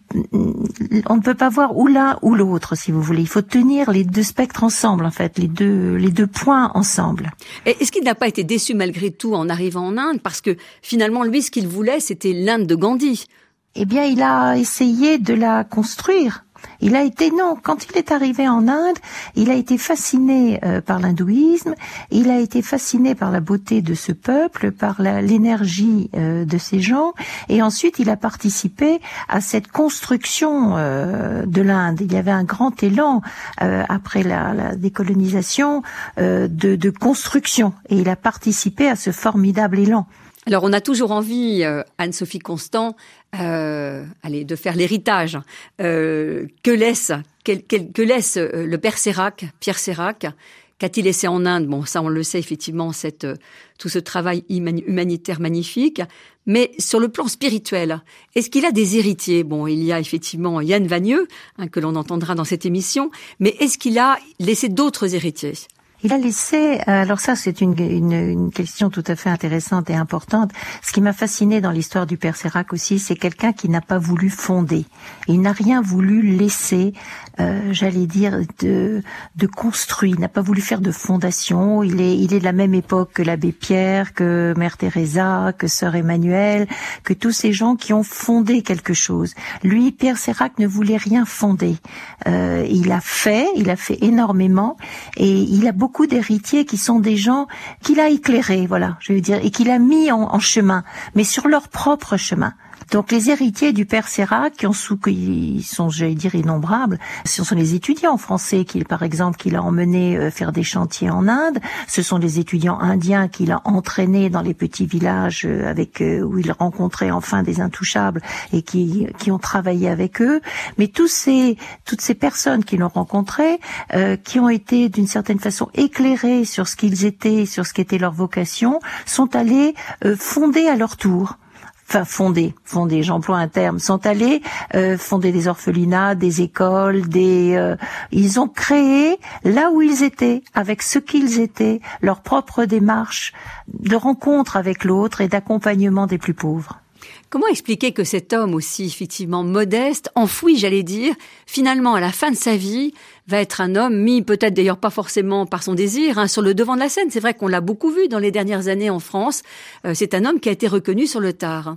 S4: on ne peut pas voir ou l'un ou l'autre, si vous voulez. Il faut tenir les deux spectres ensemble, en fait, les deux, les deux points ensemble.
S2: Et est-ce qu'il n'a pas été déçu malgré tout en arrivant en Inde? Parce que finalement, lui, ce qu'il voulait, c'était l'Inde de Gandhi.
S4: Eh bien, il a essayé de la construire. Il a été, non, quand il est arrivé en Inde, il a été fasciné euh, par l'hindouisme, il a été fasciné par la beauté de ce peuple, par la, l'énergie euh, de ces gens, et ensuite il a participé à cette construction euh, de l'Inde. Il y avait un grand élan euh, après la, la décolonisation euh, de, de construction, et il a participé à ce formidable élan.
S2: Alors, on a toujours envie, euh, Anne-Sophie Constant, euh, allez, de faire l'héritage. Euh, que laisse, quel, quel, que laisse euh, le père Sérac, Pierre Sérac? Qu'a-t-il laissé en Inde? Bon, ça, on le sait effectivement, cette, euh, tout ce travail humanitaire magnifique. Mais sur le plan spirituel, est-ce qu'il a des héritiers? Bon, il y a effectivement Yann Vagneux, hein, que l'on entendra dans cette émission. Mais est-ce qu'il a laissé d'autres héritiers?
S4: Il a laissé, alors ça c'est une, une, une question tout à fait intéressante et importante. Ce qui m'a fasciné dans l'histoire du père Sérac aussi, c'est quelqu'un qui n'a pas voulu fonder. Il n'a rien voulu laisser, euh, j'allais dire, de, de construit. Il n'a pas voulu faire de fondation. Il est, il est de la même époque que l'abbé Pierre, que Mère Teresa, que Sœur Emmanuelle, que tous ces gens qui ont fondé quelque chose. Lui, Pierre Sérac ne voulait rien fonder. Euh, il a fait, il a fait énormément, et il a beaucoup beaucoup d'héritiers qui sont des gens qu'il a éclairés, voilà, je veux dire, et qu'il a mis en, en chemin, mais sur leur propre chemin. Donc les héritiers du père Sérac, qui, ont sous, qui sont, j'allais dire, innombrables, ce sont les étudiants français, qu'il, par exemple, qu'il a emmenés faire des chantiers en Inde. Ce sont les étudiants indiens qu'il a entraînés dans les petits villages avec où il rencontrait enfin des intouchables et qui, qui ont travaillé avec eux. Mais tous ces, toutes ces personnes qu'ils ont rencontrées, euh, qui ont été d'une certaine façon éclairées sur ce qu'ils étaient, sur ce qu'était leur vocation, sont allés euh, fonder à leur tour. enfin fondé, fondé, j'emploie un terme, sont allés euh, fonder des orphelinats, des écoles, des euh, ils ont créé là où ils étaient, avec ce qu'ils étaient, leur propre démarche de rencontre avec l'autre et d'accompagnement des plus pauvres.
S2: Comment expliquer que cet homme aussi effectivement modeste, enfoui, j'allais dire, finalement à la fin de sa vie, va être un homme mis, peut-être d'ailleurs pas forcément par son désir, hein, sur le devant de la scène. C'est vrai qu'on l'a beaucoup vu dans les dernières années en France. Euh, c'est un homme qui a été reconnu sur le tard.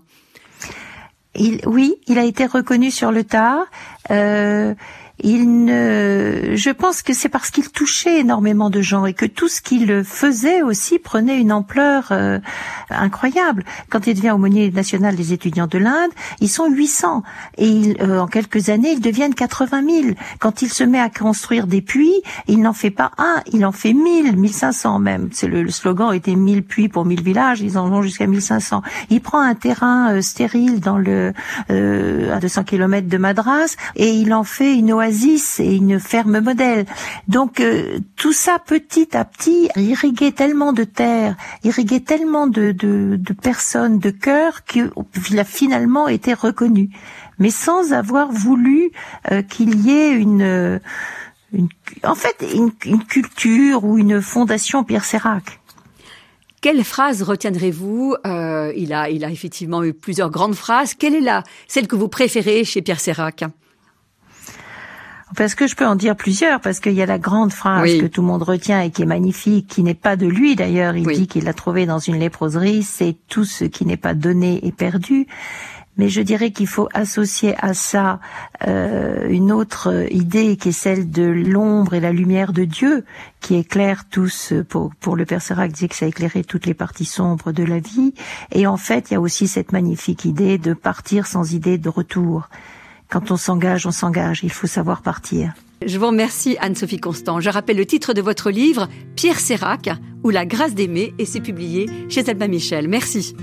S4: Il, oui, il a été reconnu sur le tard. Euh, il ne, je pense que c'est parce qu'il touchait énormément de gens et que tout ce qu'il faisait aussi prenait une ampleur euh, incroyable. Quand il devient aumônier national des étudiants de l'Inde, ils sont huit cents et il, euh, en quelques années, ils deviennent quatre-vingt mille. Quand il se met à construire des puits, il n'en fait pas un, il en fait mille, mille cinq cents même. C'est le, le slogan était mille puits pour mille villages, ils en vont jusqu'à mille cinq cents. Il prend un terrain euh, stérile dans le euh, à deux cents kilomètres de Madras et il en fait une oasis et une ferme modèle. Donc euh, tout ça petit à petit irriguait tellement de terre, irriguait tellement de, de, de personnes, de cœurs qu'il a finalement été reconnu, mais sans avoir voulu euh, qu'il y ait une, une en fait une, une culture ou une fondation Pierre Sérac.
S2: Quelle phrase retiendrez-vous ? euh, Il a, il a effectivement eu plusieurs grandes phrases. Quelle est la celle que vous préférez chez Pierre Sérac ?
S4: Parce que je peux en dire plusieurs, parce qu'il y a la grande phrase
S2: oui.
S4: que tout le monde retient et qui est magnifique, qui n'est pas de lui d'ailleurs. Il
S2: oui.
S4: dit qu'il l'a trouvée dans une léproserie, c'est tout ce qui n'est pas donné est perdu. Mais je dirais qu'il faut associer à ça euh, une autre idée qui est celle de l'ombre et la lumière de Dieu, qui éclaire tous, pour, pour le Père Sérac disait que ça éclairait toutes les parties sombres de la vie. Et en fait, il y a aussi cette magnifique idée de partir sans idée de retour. Quand on s'engage, on s'engage. Il faut savoir partir.
S2: Je vous remercie Anne-Sophie Constant. Je rappelle le titre de votre livre, Pierre Sérac, ou La grâce d'aimer, et c'est publié chez Albin Michel. Merci.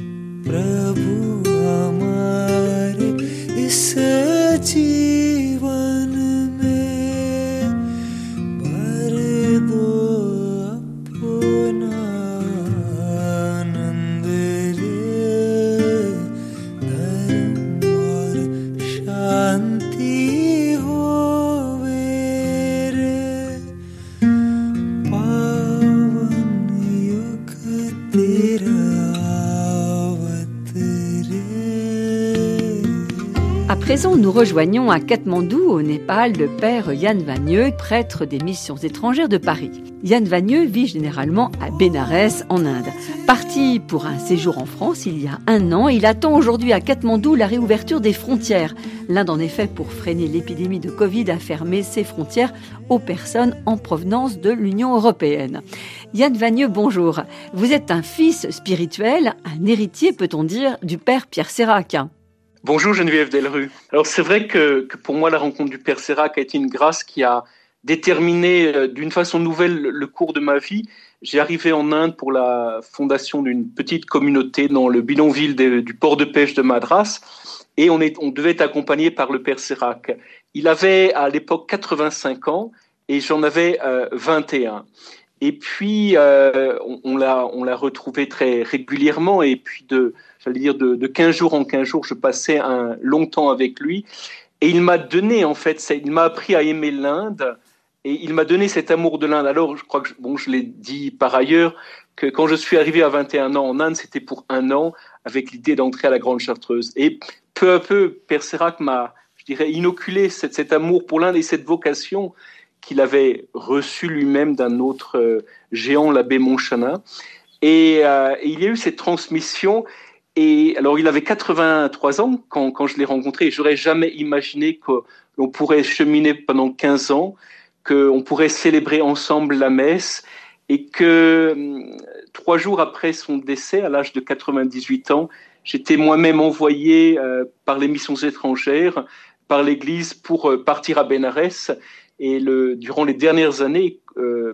S2: À présent, nous rejoignons à Katmandou, au Népal, le père Yann Vagneux, prêtre des missions étrangères de Paris. Yann Vagneux vit généralement à Bénarès, en Inde. Parti pour un séjour en France il y a un an, il attend aujourd'hui à Katmandou la réouverture des frontières. L'Inde, en effet, pour freiner l'épidémie de Covid, a fermé ses frontières aux personnes en provenance de l'Union européenne. Yann Vagneux, bonjour. Vous êtes un fils spirituel, un héritier, peut-on dire, du père Pierre Sérac.
S5: Bonjour Geneviève Delrue. Alors c'est vrai que, que pour moi la rencontre du Père Sérac a été une grâce qui a déterminé euh, d'une façon nouvelle le cours de ma vie. J'ai arrivé en Inde pour la fondation d'une petite communauté dans le bidonville de, du port de pêche de Madras et on, est, on devait être accompagné par le Père Sérac. Il avait à l'époque quatre-vingt-cinq ans et j'en avais euh, vingt et un. Et puis euh, on, on, l'a, on l'a retrouvé très régulièrement et puis de j'allais dire de, de quinze jours en quinze jours, je passais un long temps avec lui. Et il m'a donné, en fait, ça, il m'a appris à aimer l'Inde et il m'a donné cet amour de l'Inde. Alors, je crois que, bon, je l'ai dit par ailleurs, que quand je suis arrivé à vingt et un ans en Inde, c'était pour un an avec l'idée d'entrer à la Grande Chartreuse. Et peu à peu, Père Sérac m'a, je dirais, inoculé cet, cet amour pour l'Inde et cette vocation qu'il avait reçue lui-même d'un autre euh, géant, l'abbé Montchanin. Et, euh, et il y a eu cette transmission. Et alors, il avait quatre-vingt-trois ans quand, quand je l'ai rencontré et j'aurais jamais imaginé qu'on pourrait cheminer pendant quinze ans, qu'on pourrait célébrer ensemble la messe et que trois jours après son décès, à l'âge de quatre-vingt-dix-huit ans, j'étais moi-même envoyé euh, par les missions étrangères, par l'Église pour euh, partir à Bénarès. Et le, durant les dernières années, euh,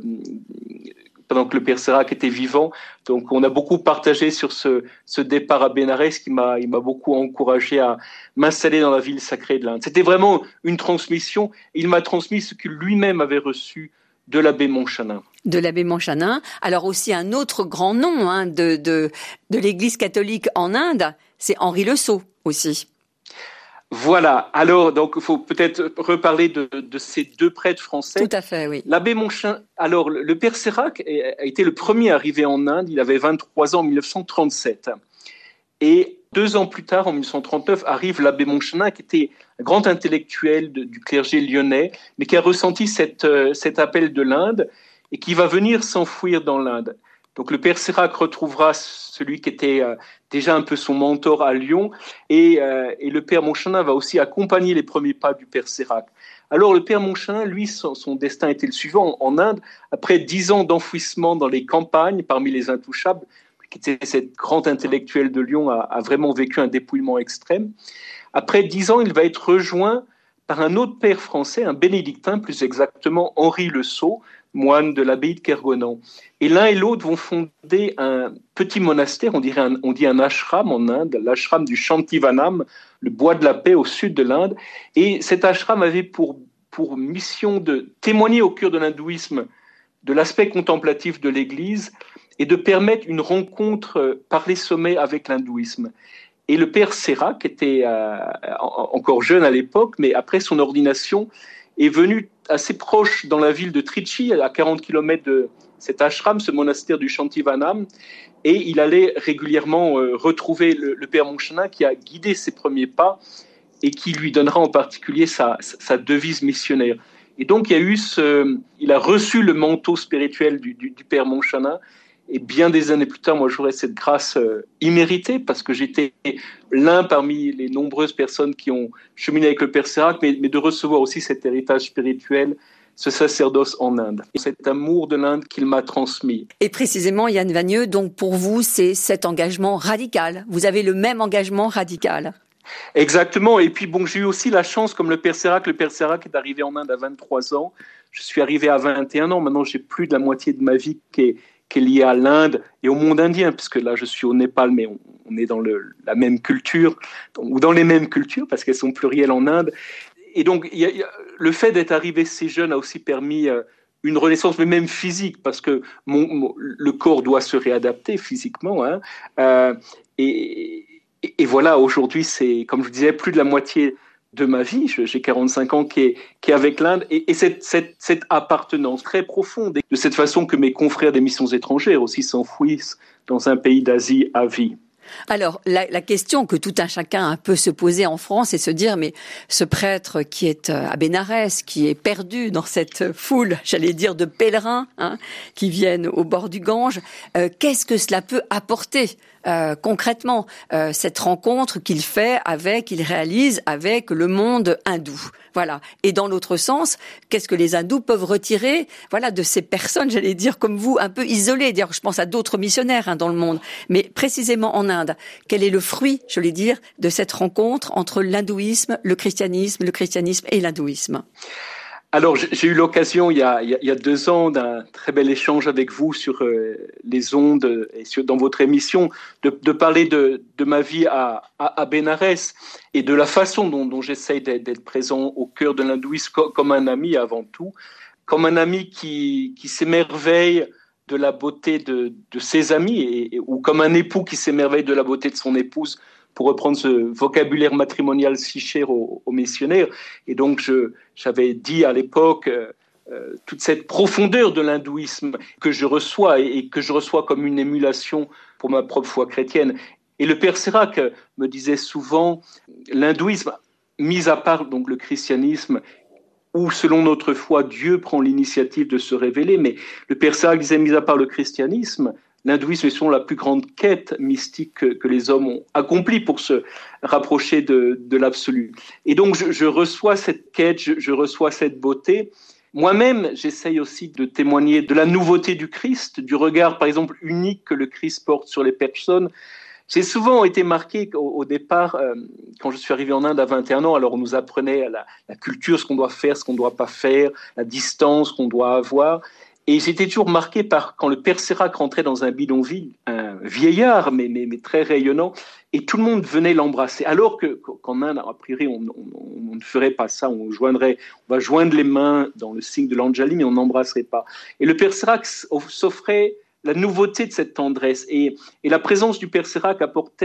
S5: pendant que le Père Sérac était vivant. Donc, on a beaucoup partagé sur ce, ce départ à Bénarès qui m'a, il m'a beaucoup encouragé à m'installer dans la ville sacrée de l'Inde. C'était vraiment une transmission. Il m'a transmis ce que lui-même avait reçu de l'abbé Montchanin.
S2: De l'abbé Montchanin. Alors aussi un autre grand nom hein, de, de, de l'Église catholique en Inde, c'est Henri Le Sceau aussi.
S5: Voilà, alors donc il faut peut-être reparler de, de ces deux prêtres français.
S2: Tout à fait, oui.
S5: L'abbé Monchin, alors le, le père Sérac a été le premier arrivé en Inde, il avait vingt-trois ans en dix-neuf cent trente-sept. Et deux ans plus tard, en dix-neuf cent trente-neuf, arrive l'abbé Monchin, qui était un grand intellectuel de, du clergé lyonnais, mais qui a ressenti cette, euh, cet appel de l'Inde et qui va venir s'enfouir dans l'Inde. Donc le père Sérac retrouvera celui qui était euh, déjà un peu son mentor à Lyon, et, euh, et le père Monchin va aussi accompagner les premiers pas du père Sérac. Alors le père Monchin, lui, son, son destin était le suivant. En Inde, après dix ans d'enfouissement dans les campagnes, parmi les intouchables, qui était cette grande intellectuelle de Lyon, a, a vraiment vécu un dépouillement extrême. Après dix ans, il va être rejoint par un autre père français, un bénédictin, plus exactement Henri Le Sceau, moine de l'abbaye de Kergonan. Et l'un et l'autre vont fonder un petit monastère, on dirait un, on dit un ashram en Inde, l'ashram du Shantivanam, le bois de la paix au sud de l'Inde. Et cet ashram avait pour, pour mission de témoigner au cœur de l'hindouisme de l'aspect contemplatif de l'Église et de permettre une rencontre par les sommets avec l'hindouisme. Et le père Sérac était euh, encore jeune à l'époque, mais après son ordination, est venu assez proche dans la ville de Trichy, à quarante kilomètres de cet ashram, ce monastère du Shantivanam, et il allait régulièrement euh, retrouver le, le père Monchin qui a guidé ses premiers pas et qui lui donnera en particulier sa, sa devise missionnaire. Et donc il y a eu ce, il a reçu le manteau spirituel du, du, du père Monchin. Et bien des années plus tard, moi, j'aurais cette grâce euh, imméritée parce que j'étais l'un parmi les nombreuses personnes qui ont cheminé avec le père Sérac, mais, mais de recevoir aussi cet héritage spirituel, ce sacerdoce en Inde. Et cet amour de l'Inde qu'il m'a transmis.
S2: Et précisément, Yann Vagneux, donc pour vous, c'est cet engagement radical. Vous avez le même engagement radical.
S5: Exactement. Et puis, bon, j'ai eu aussi la chance, comme le père Sérac, le père Sérac est arrivé en Inde à vingt-trois ans. Je suis arrivé à vingt et un ans. Maintenant, j'ai plus de la moitié de ma vie qui est qui est lié à l'Inde et au monde indien, puisque là, je suis au Népal, mais on, on est dans le, la même culture, ou dans les mêmes cultures, parce qu'elles sont plurielles en Inde. Et donc, y a, y a, le fait d'être arrivé si jeune a aussi permis euh, une renaissance, mais même physique, parce que mon, mon, le corps doit se réadapter physiquement. Hein, euh, et, et, et voilà, aujourd'hui, c'est, comme je disais, plus de la moitié de ma vie, j'ai quarante-cinq ans, qui est, qui est avec l'Inde, et, et cette, cette, cette appartenance très profonde, de cette façon que mes confrères des missions étrangères aussi s'enfouissent dans un pays d'Asie à vie.
S2: Alors, la, la question que tout un chacun peut se poser en France, c'est se dire, mais ce prêtre qui est à Bénarès, qui est perdu dans cette foule, j'allais dire, de pèlerins hein, qui viennent au bord du Gange, euh, qu'est-ce que cela peut apporter euh, concrètement, euh, cette rencontre qu'il fait avec, qu'il réalise avec le monde hindou. Voilà. Et dans l'autre sens, qu'est-ce que les hindous peuvent retirer, voilà, de ces personnes, j'allais dire, comme vous, un peu isolées. D'ailleurs, je pense à d'autres missionnaires hein, dans le monde, mais précisément en Inde. Quel est le fruit, je vais dire, de cette rencontre entre l'hindouisme, le christianisme, le christianisme et l'hindouisme?
S5: Alors, j'ai eu l'occasion, il y a, il y a deux ans, d'un très bel échange avec vous sur euh, les ondes et sur, dans votre émission, de, de parler de, de ma vie à, à, à Bénarès et de la façon dont, dont j'essaye d'être, d'être présent au cœur de l'hindouisme comme, comme un ami avant tout, comme un ami qui, qui s'émerveille de la beauté de, de ses amis et, et, ou comme un époux qui s'émerveille de la beauté de son épouse, pour reprendre ce vocabulaire matrimonial si cher aux, aux missionnaires. Et donc, je, j'avais dit à l'époque euh, euh, toute cette profondeur de l'hindouisme que je reçois et, et que je reçois comme une émulation pour ma propre foi chrétienne. Et le père Sérac me disait souvent, l'hindouisme, mis à part donc le christianisme, où selon notre foi, Dieu prend l'initiative de se révéler, mais le père Sérac disait, mis à part le christianisme, l'hindouisme est souvent la plus grande quête mystique que, que les hommes ont accomplie pour se rapprocher de, de l'absolu. Et donc, je, je reçois cette quête, je, je reçois cette beauté. Moi-même, j'essaye aussi de témoigner de la nouveauté du Christ, du regard, par exemple, unique que le Christ porte sur les personnes. J'ai souvent été marqué au, au départ, euh, quand je suis arrivé en Inde à vingt et un ans, alors on nous apprenait la, la culture, ce qu'on doit faire, ce qu'on ne doit pas faire, la distance qu'on doit avoir. Et j'étais toujours marqué par quand le père Sérac rentrait dans un bidonville, un vieillard, mais, mais, mais très rayonnant, et tout le monde venait l'embrasser. Alors que, qu'en Inde, a priori, on, on, on ne ferait pas ça, on joindrait, on va joindre les mains dans le signe de l'Anjali, mais on n'embrasserait pas. Et le père Sérac s'offrait la nouveauté de cette tendresse. Et, et la présence du père Sérac apportait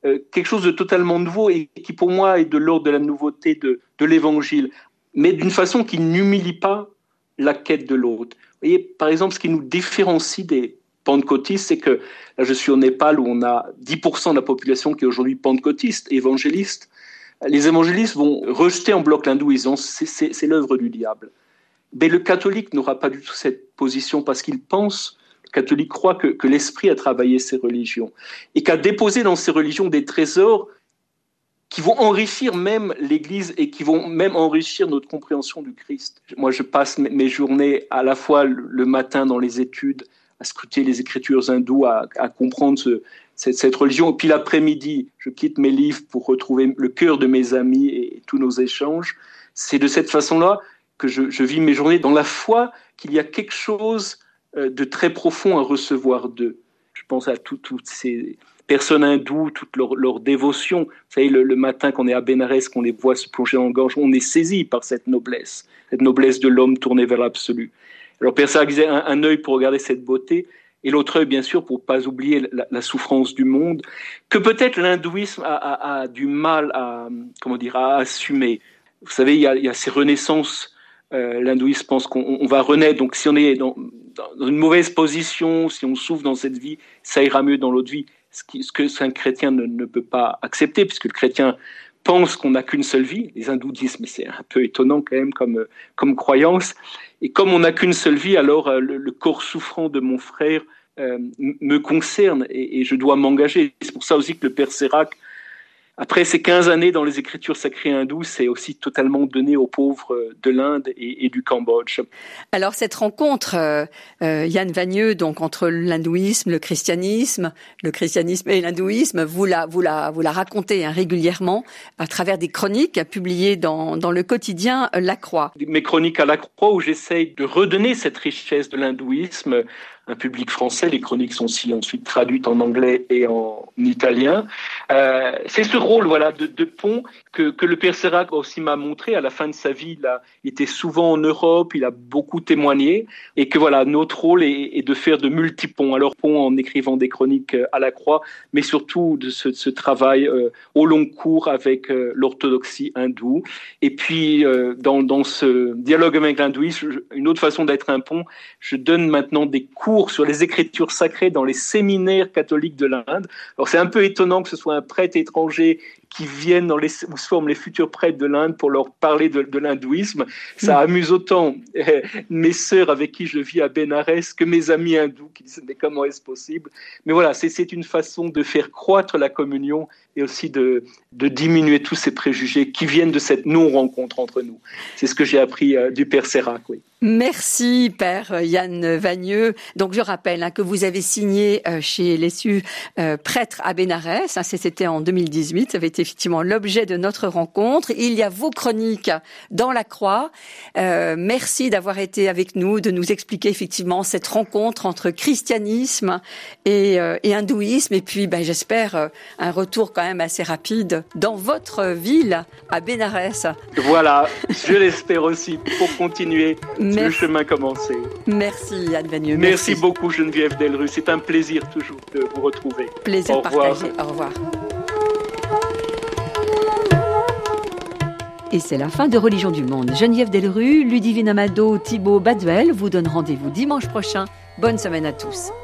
S5: euh, quelque chose de totalement nouveau et qui pour moi est de l'ordre de la nouveauté de, de l'Évangile, mais d'une façon qui n'humilie pas la quête de l'autre. Vous voyez, par exemple, ce qui nous différencie des pentecôtistes, c'est que là je suis au Népal où on a dix pour cent de la population qui est aujourd'hui pentecôtiste, évangéliste. Les évangélistes vont rejeter en bloc l'hindouisme, c'est, c'est, c'est l'œuvre du diable. Mais le catholique n'aura pas du tout cette position parce qu'il pense, le catholique croit que, que l'esprit a travaillé ces religions et qu'a déposé dans ces religions des trésors qui vont enrichir même l'Église et qui vont même enrichir notre compréhension du Christ. Moi, je passe mes journées à la fois le matin dans les études, à scruter les écritures hindoues, à, à comprendre ce, cette, cette religion. Et puis l'après-midi, je quitte mes livres pour retrouver le cœur de mes amis et, et tous nos échanges. C'est de cette façon-là que je, je vis mes journées, dans la foi qu'il y a quelque chose de très profond à recevoir d'eux. Je pense à toutes ces personnes hindoues, toute leur, leur dévotion. Vous savez, le, le matin qu'on est à Bénarès, qu'on les voit se plonger dans le gorge, on est saisi par cette noblesse, cette noblesse de l'homme tourné vers l'absolu. Alors Père Sérac disait un, un œil pour regarder cette beauté, et l'autre œil, bien sûr, pour ne pas oublier la, la souffrance du monde, que peut-être l'hindouisme a, a, a du mal à, comment dire, à assumer. Vous savez, il y a, il y a ces renaissances. Euh, l'hindouisme pense qu'on on va renaître. Donc, si on est dans, dans une mauvaise position, si on souffre dans cette vie, ça ira mieux dans l'autre vie. Ce, qui, ce que un chrétien ne, ne peut pas accepter, puisque le chrétien pense qu'on n'a qu'une seule vie. Les hindous disent, mais c'est un peu étonnant quand même comme, comme croyance. Et comme on n'a qu'une seule vie, alors euh, le, le corps souffrant de mon frère euh, me concerne et, et je dois m'engager. C'est pour ça aussi que le Père Sérac, après ces quinze années dans les écritures sacrées hindoues, c'est aussi totalement donné aux pauvres de l'Inde et, et du Cambodge.
S2: Alors cette rencontre, euh, euh, Yann Vagneux, donc entre l'hindouisme, le christianisme, le christianisme et l'hindouisme, vous la, vous la, vous la racontez hein, régulièrement à travers des chroniques publiées dans, dans le quotidien La Croix.
S5: Mes chroniques à La Croix où j'essaye de redonner cette richesse de l'hindouisme un public français. Les chroniques sont aussi ensuite traduites en anglais et en italien. Euh, c'est ce rôle, voilà, de, de pont que, que le Père Sérac aussi m'a montré. À la fin de sa vie, il, a, il était souvent en Europe, il a beaucoup témoigné, et que voilà, notre rôle est, est de faire de multi-ponts. Alors pont en écrivant des chroniques à la Croix, mais surtout de ce, ce travail euh, au long cours avec euh, l'orthodoxie hindoue. Et puis euh, dans, dans ce dialogue avec l'hindouisme, une autre façon d'être un pont, je donne maintenant des cours sur les écritures sacrées dans les séminaires catholiques de l'Inde. Alors c'est un peu étonnant que ce soit un prêtre étranger qui viennent dans les, où se forment les futurs prêtres de l'Inde pour leur parler de, de l'hindouisme. Ça amuse autant euh, mes sœurs avec qui je vis à Bénarès que mes amis hindous qui disent mais comment est-ce possible? Mais voilà, c'est, c'est une façon de faire croître la communion et aussi de, de diminuer tous ces préjugés qui viennent de cette non-rencontre entre nous. C'est ce que j'ai appris euh, du Père Sérac, oui.
S2: Merci, Père Yann Vagneux. Donc, je rappelle hein, que vous avez signé euh, chez l'Essu euh, prêtre à Bénarès. Hein, c'était en deux mille dix-huit. Ça avait été effectivement l'objet de notre rencontre. Il y a vos chroniques dans La Croix. Euh, merci d'avoir été avec nous, de nous expliquer effectivement cette rencontre entre christianisme et, euh, et hindouisme. Et puis, ben, j'espère euh, un retour quand même assez rapide dans votre ville à Bénarès.
S5: Voilà, je l'espère aussi pour continuer.
S2: Merci.
S5: Le chemin commencé.
S2: Merci Yann Vagneux.
S5: Merci,
S2: Merci
S5: beaucoup Geneviève Delrue. C'est un plaisir toujours de vous retrouver.
S2: Plaisir
S5: Au
S2: partagé.
S5: revoir.
S2: Au revoir. Et c'est la fin de Religion du Monde. Geneviève Delrue, Ludivine Amado, Thibaut Baduel vous donnent rendez-vous dimanche prochain. Bonne semaine à tous.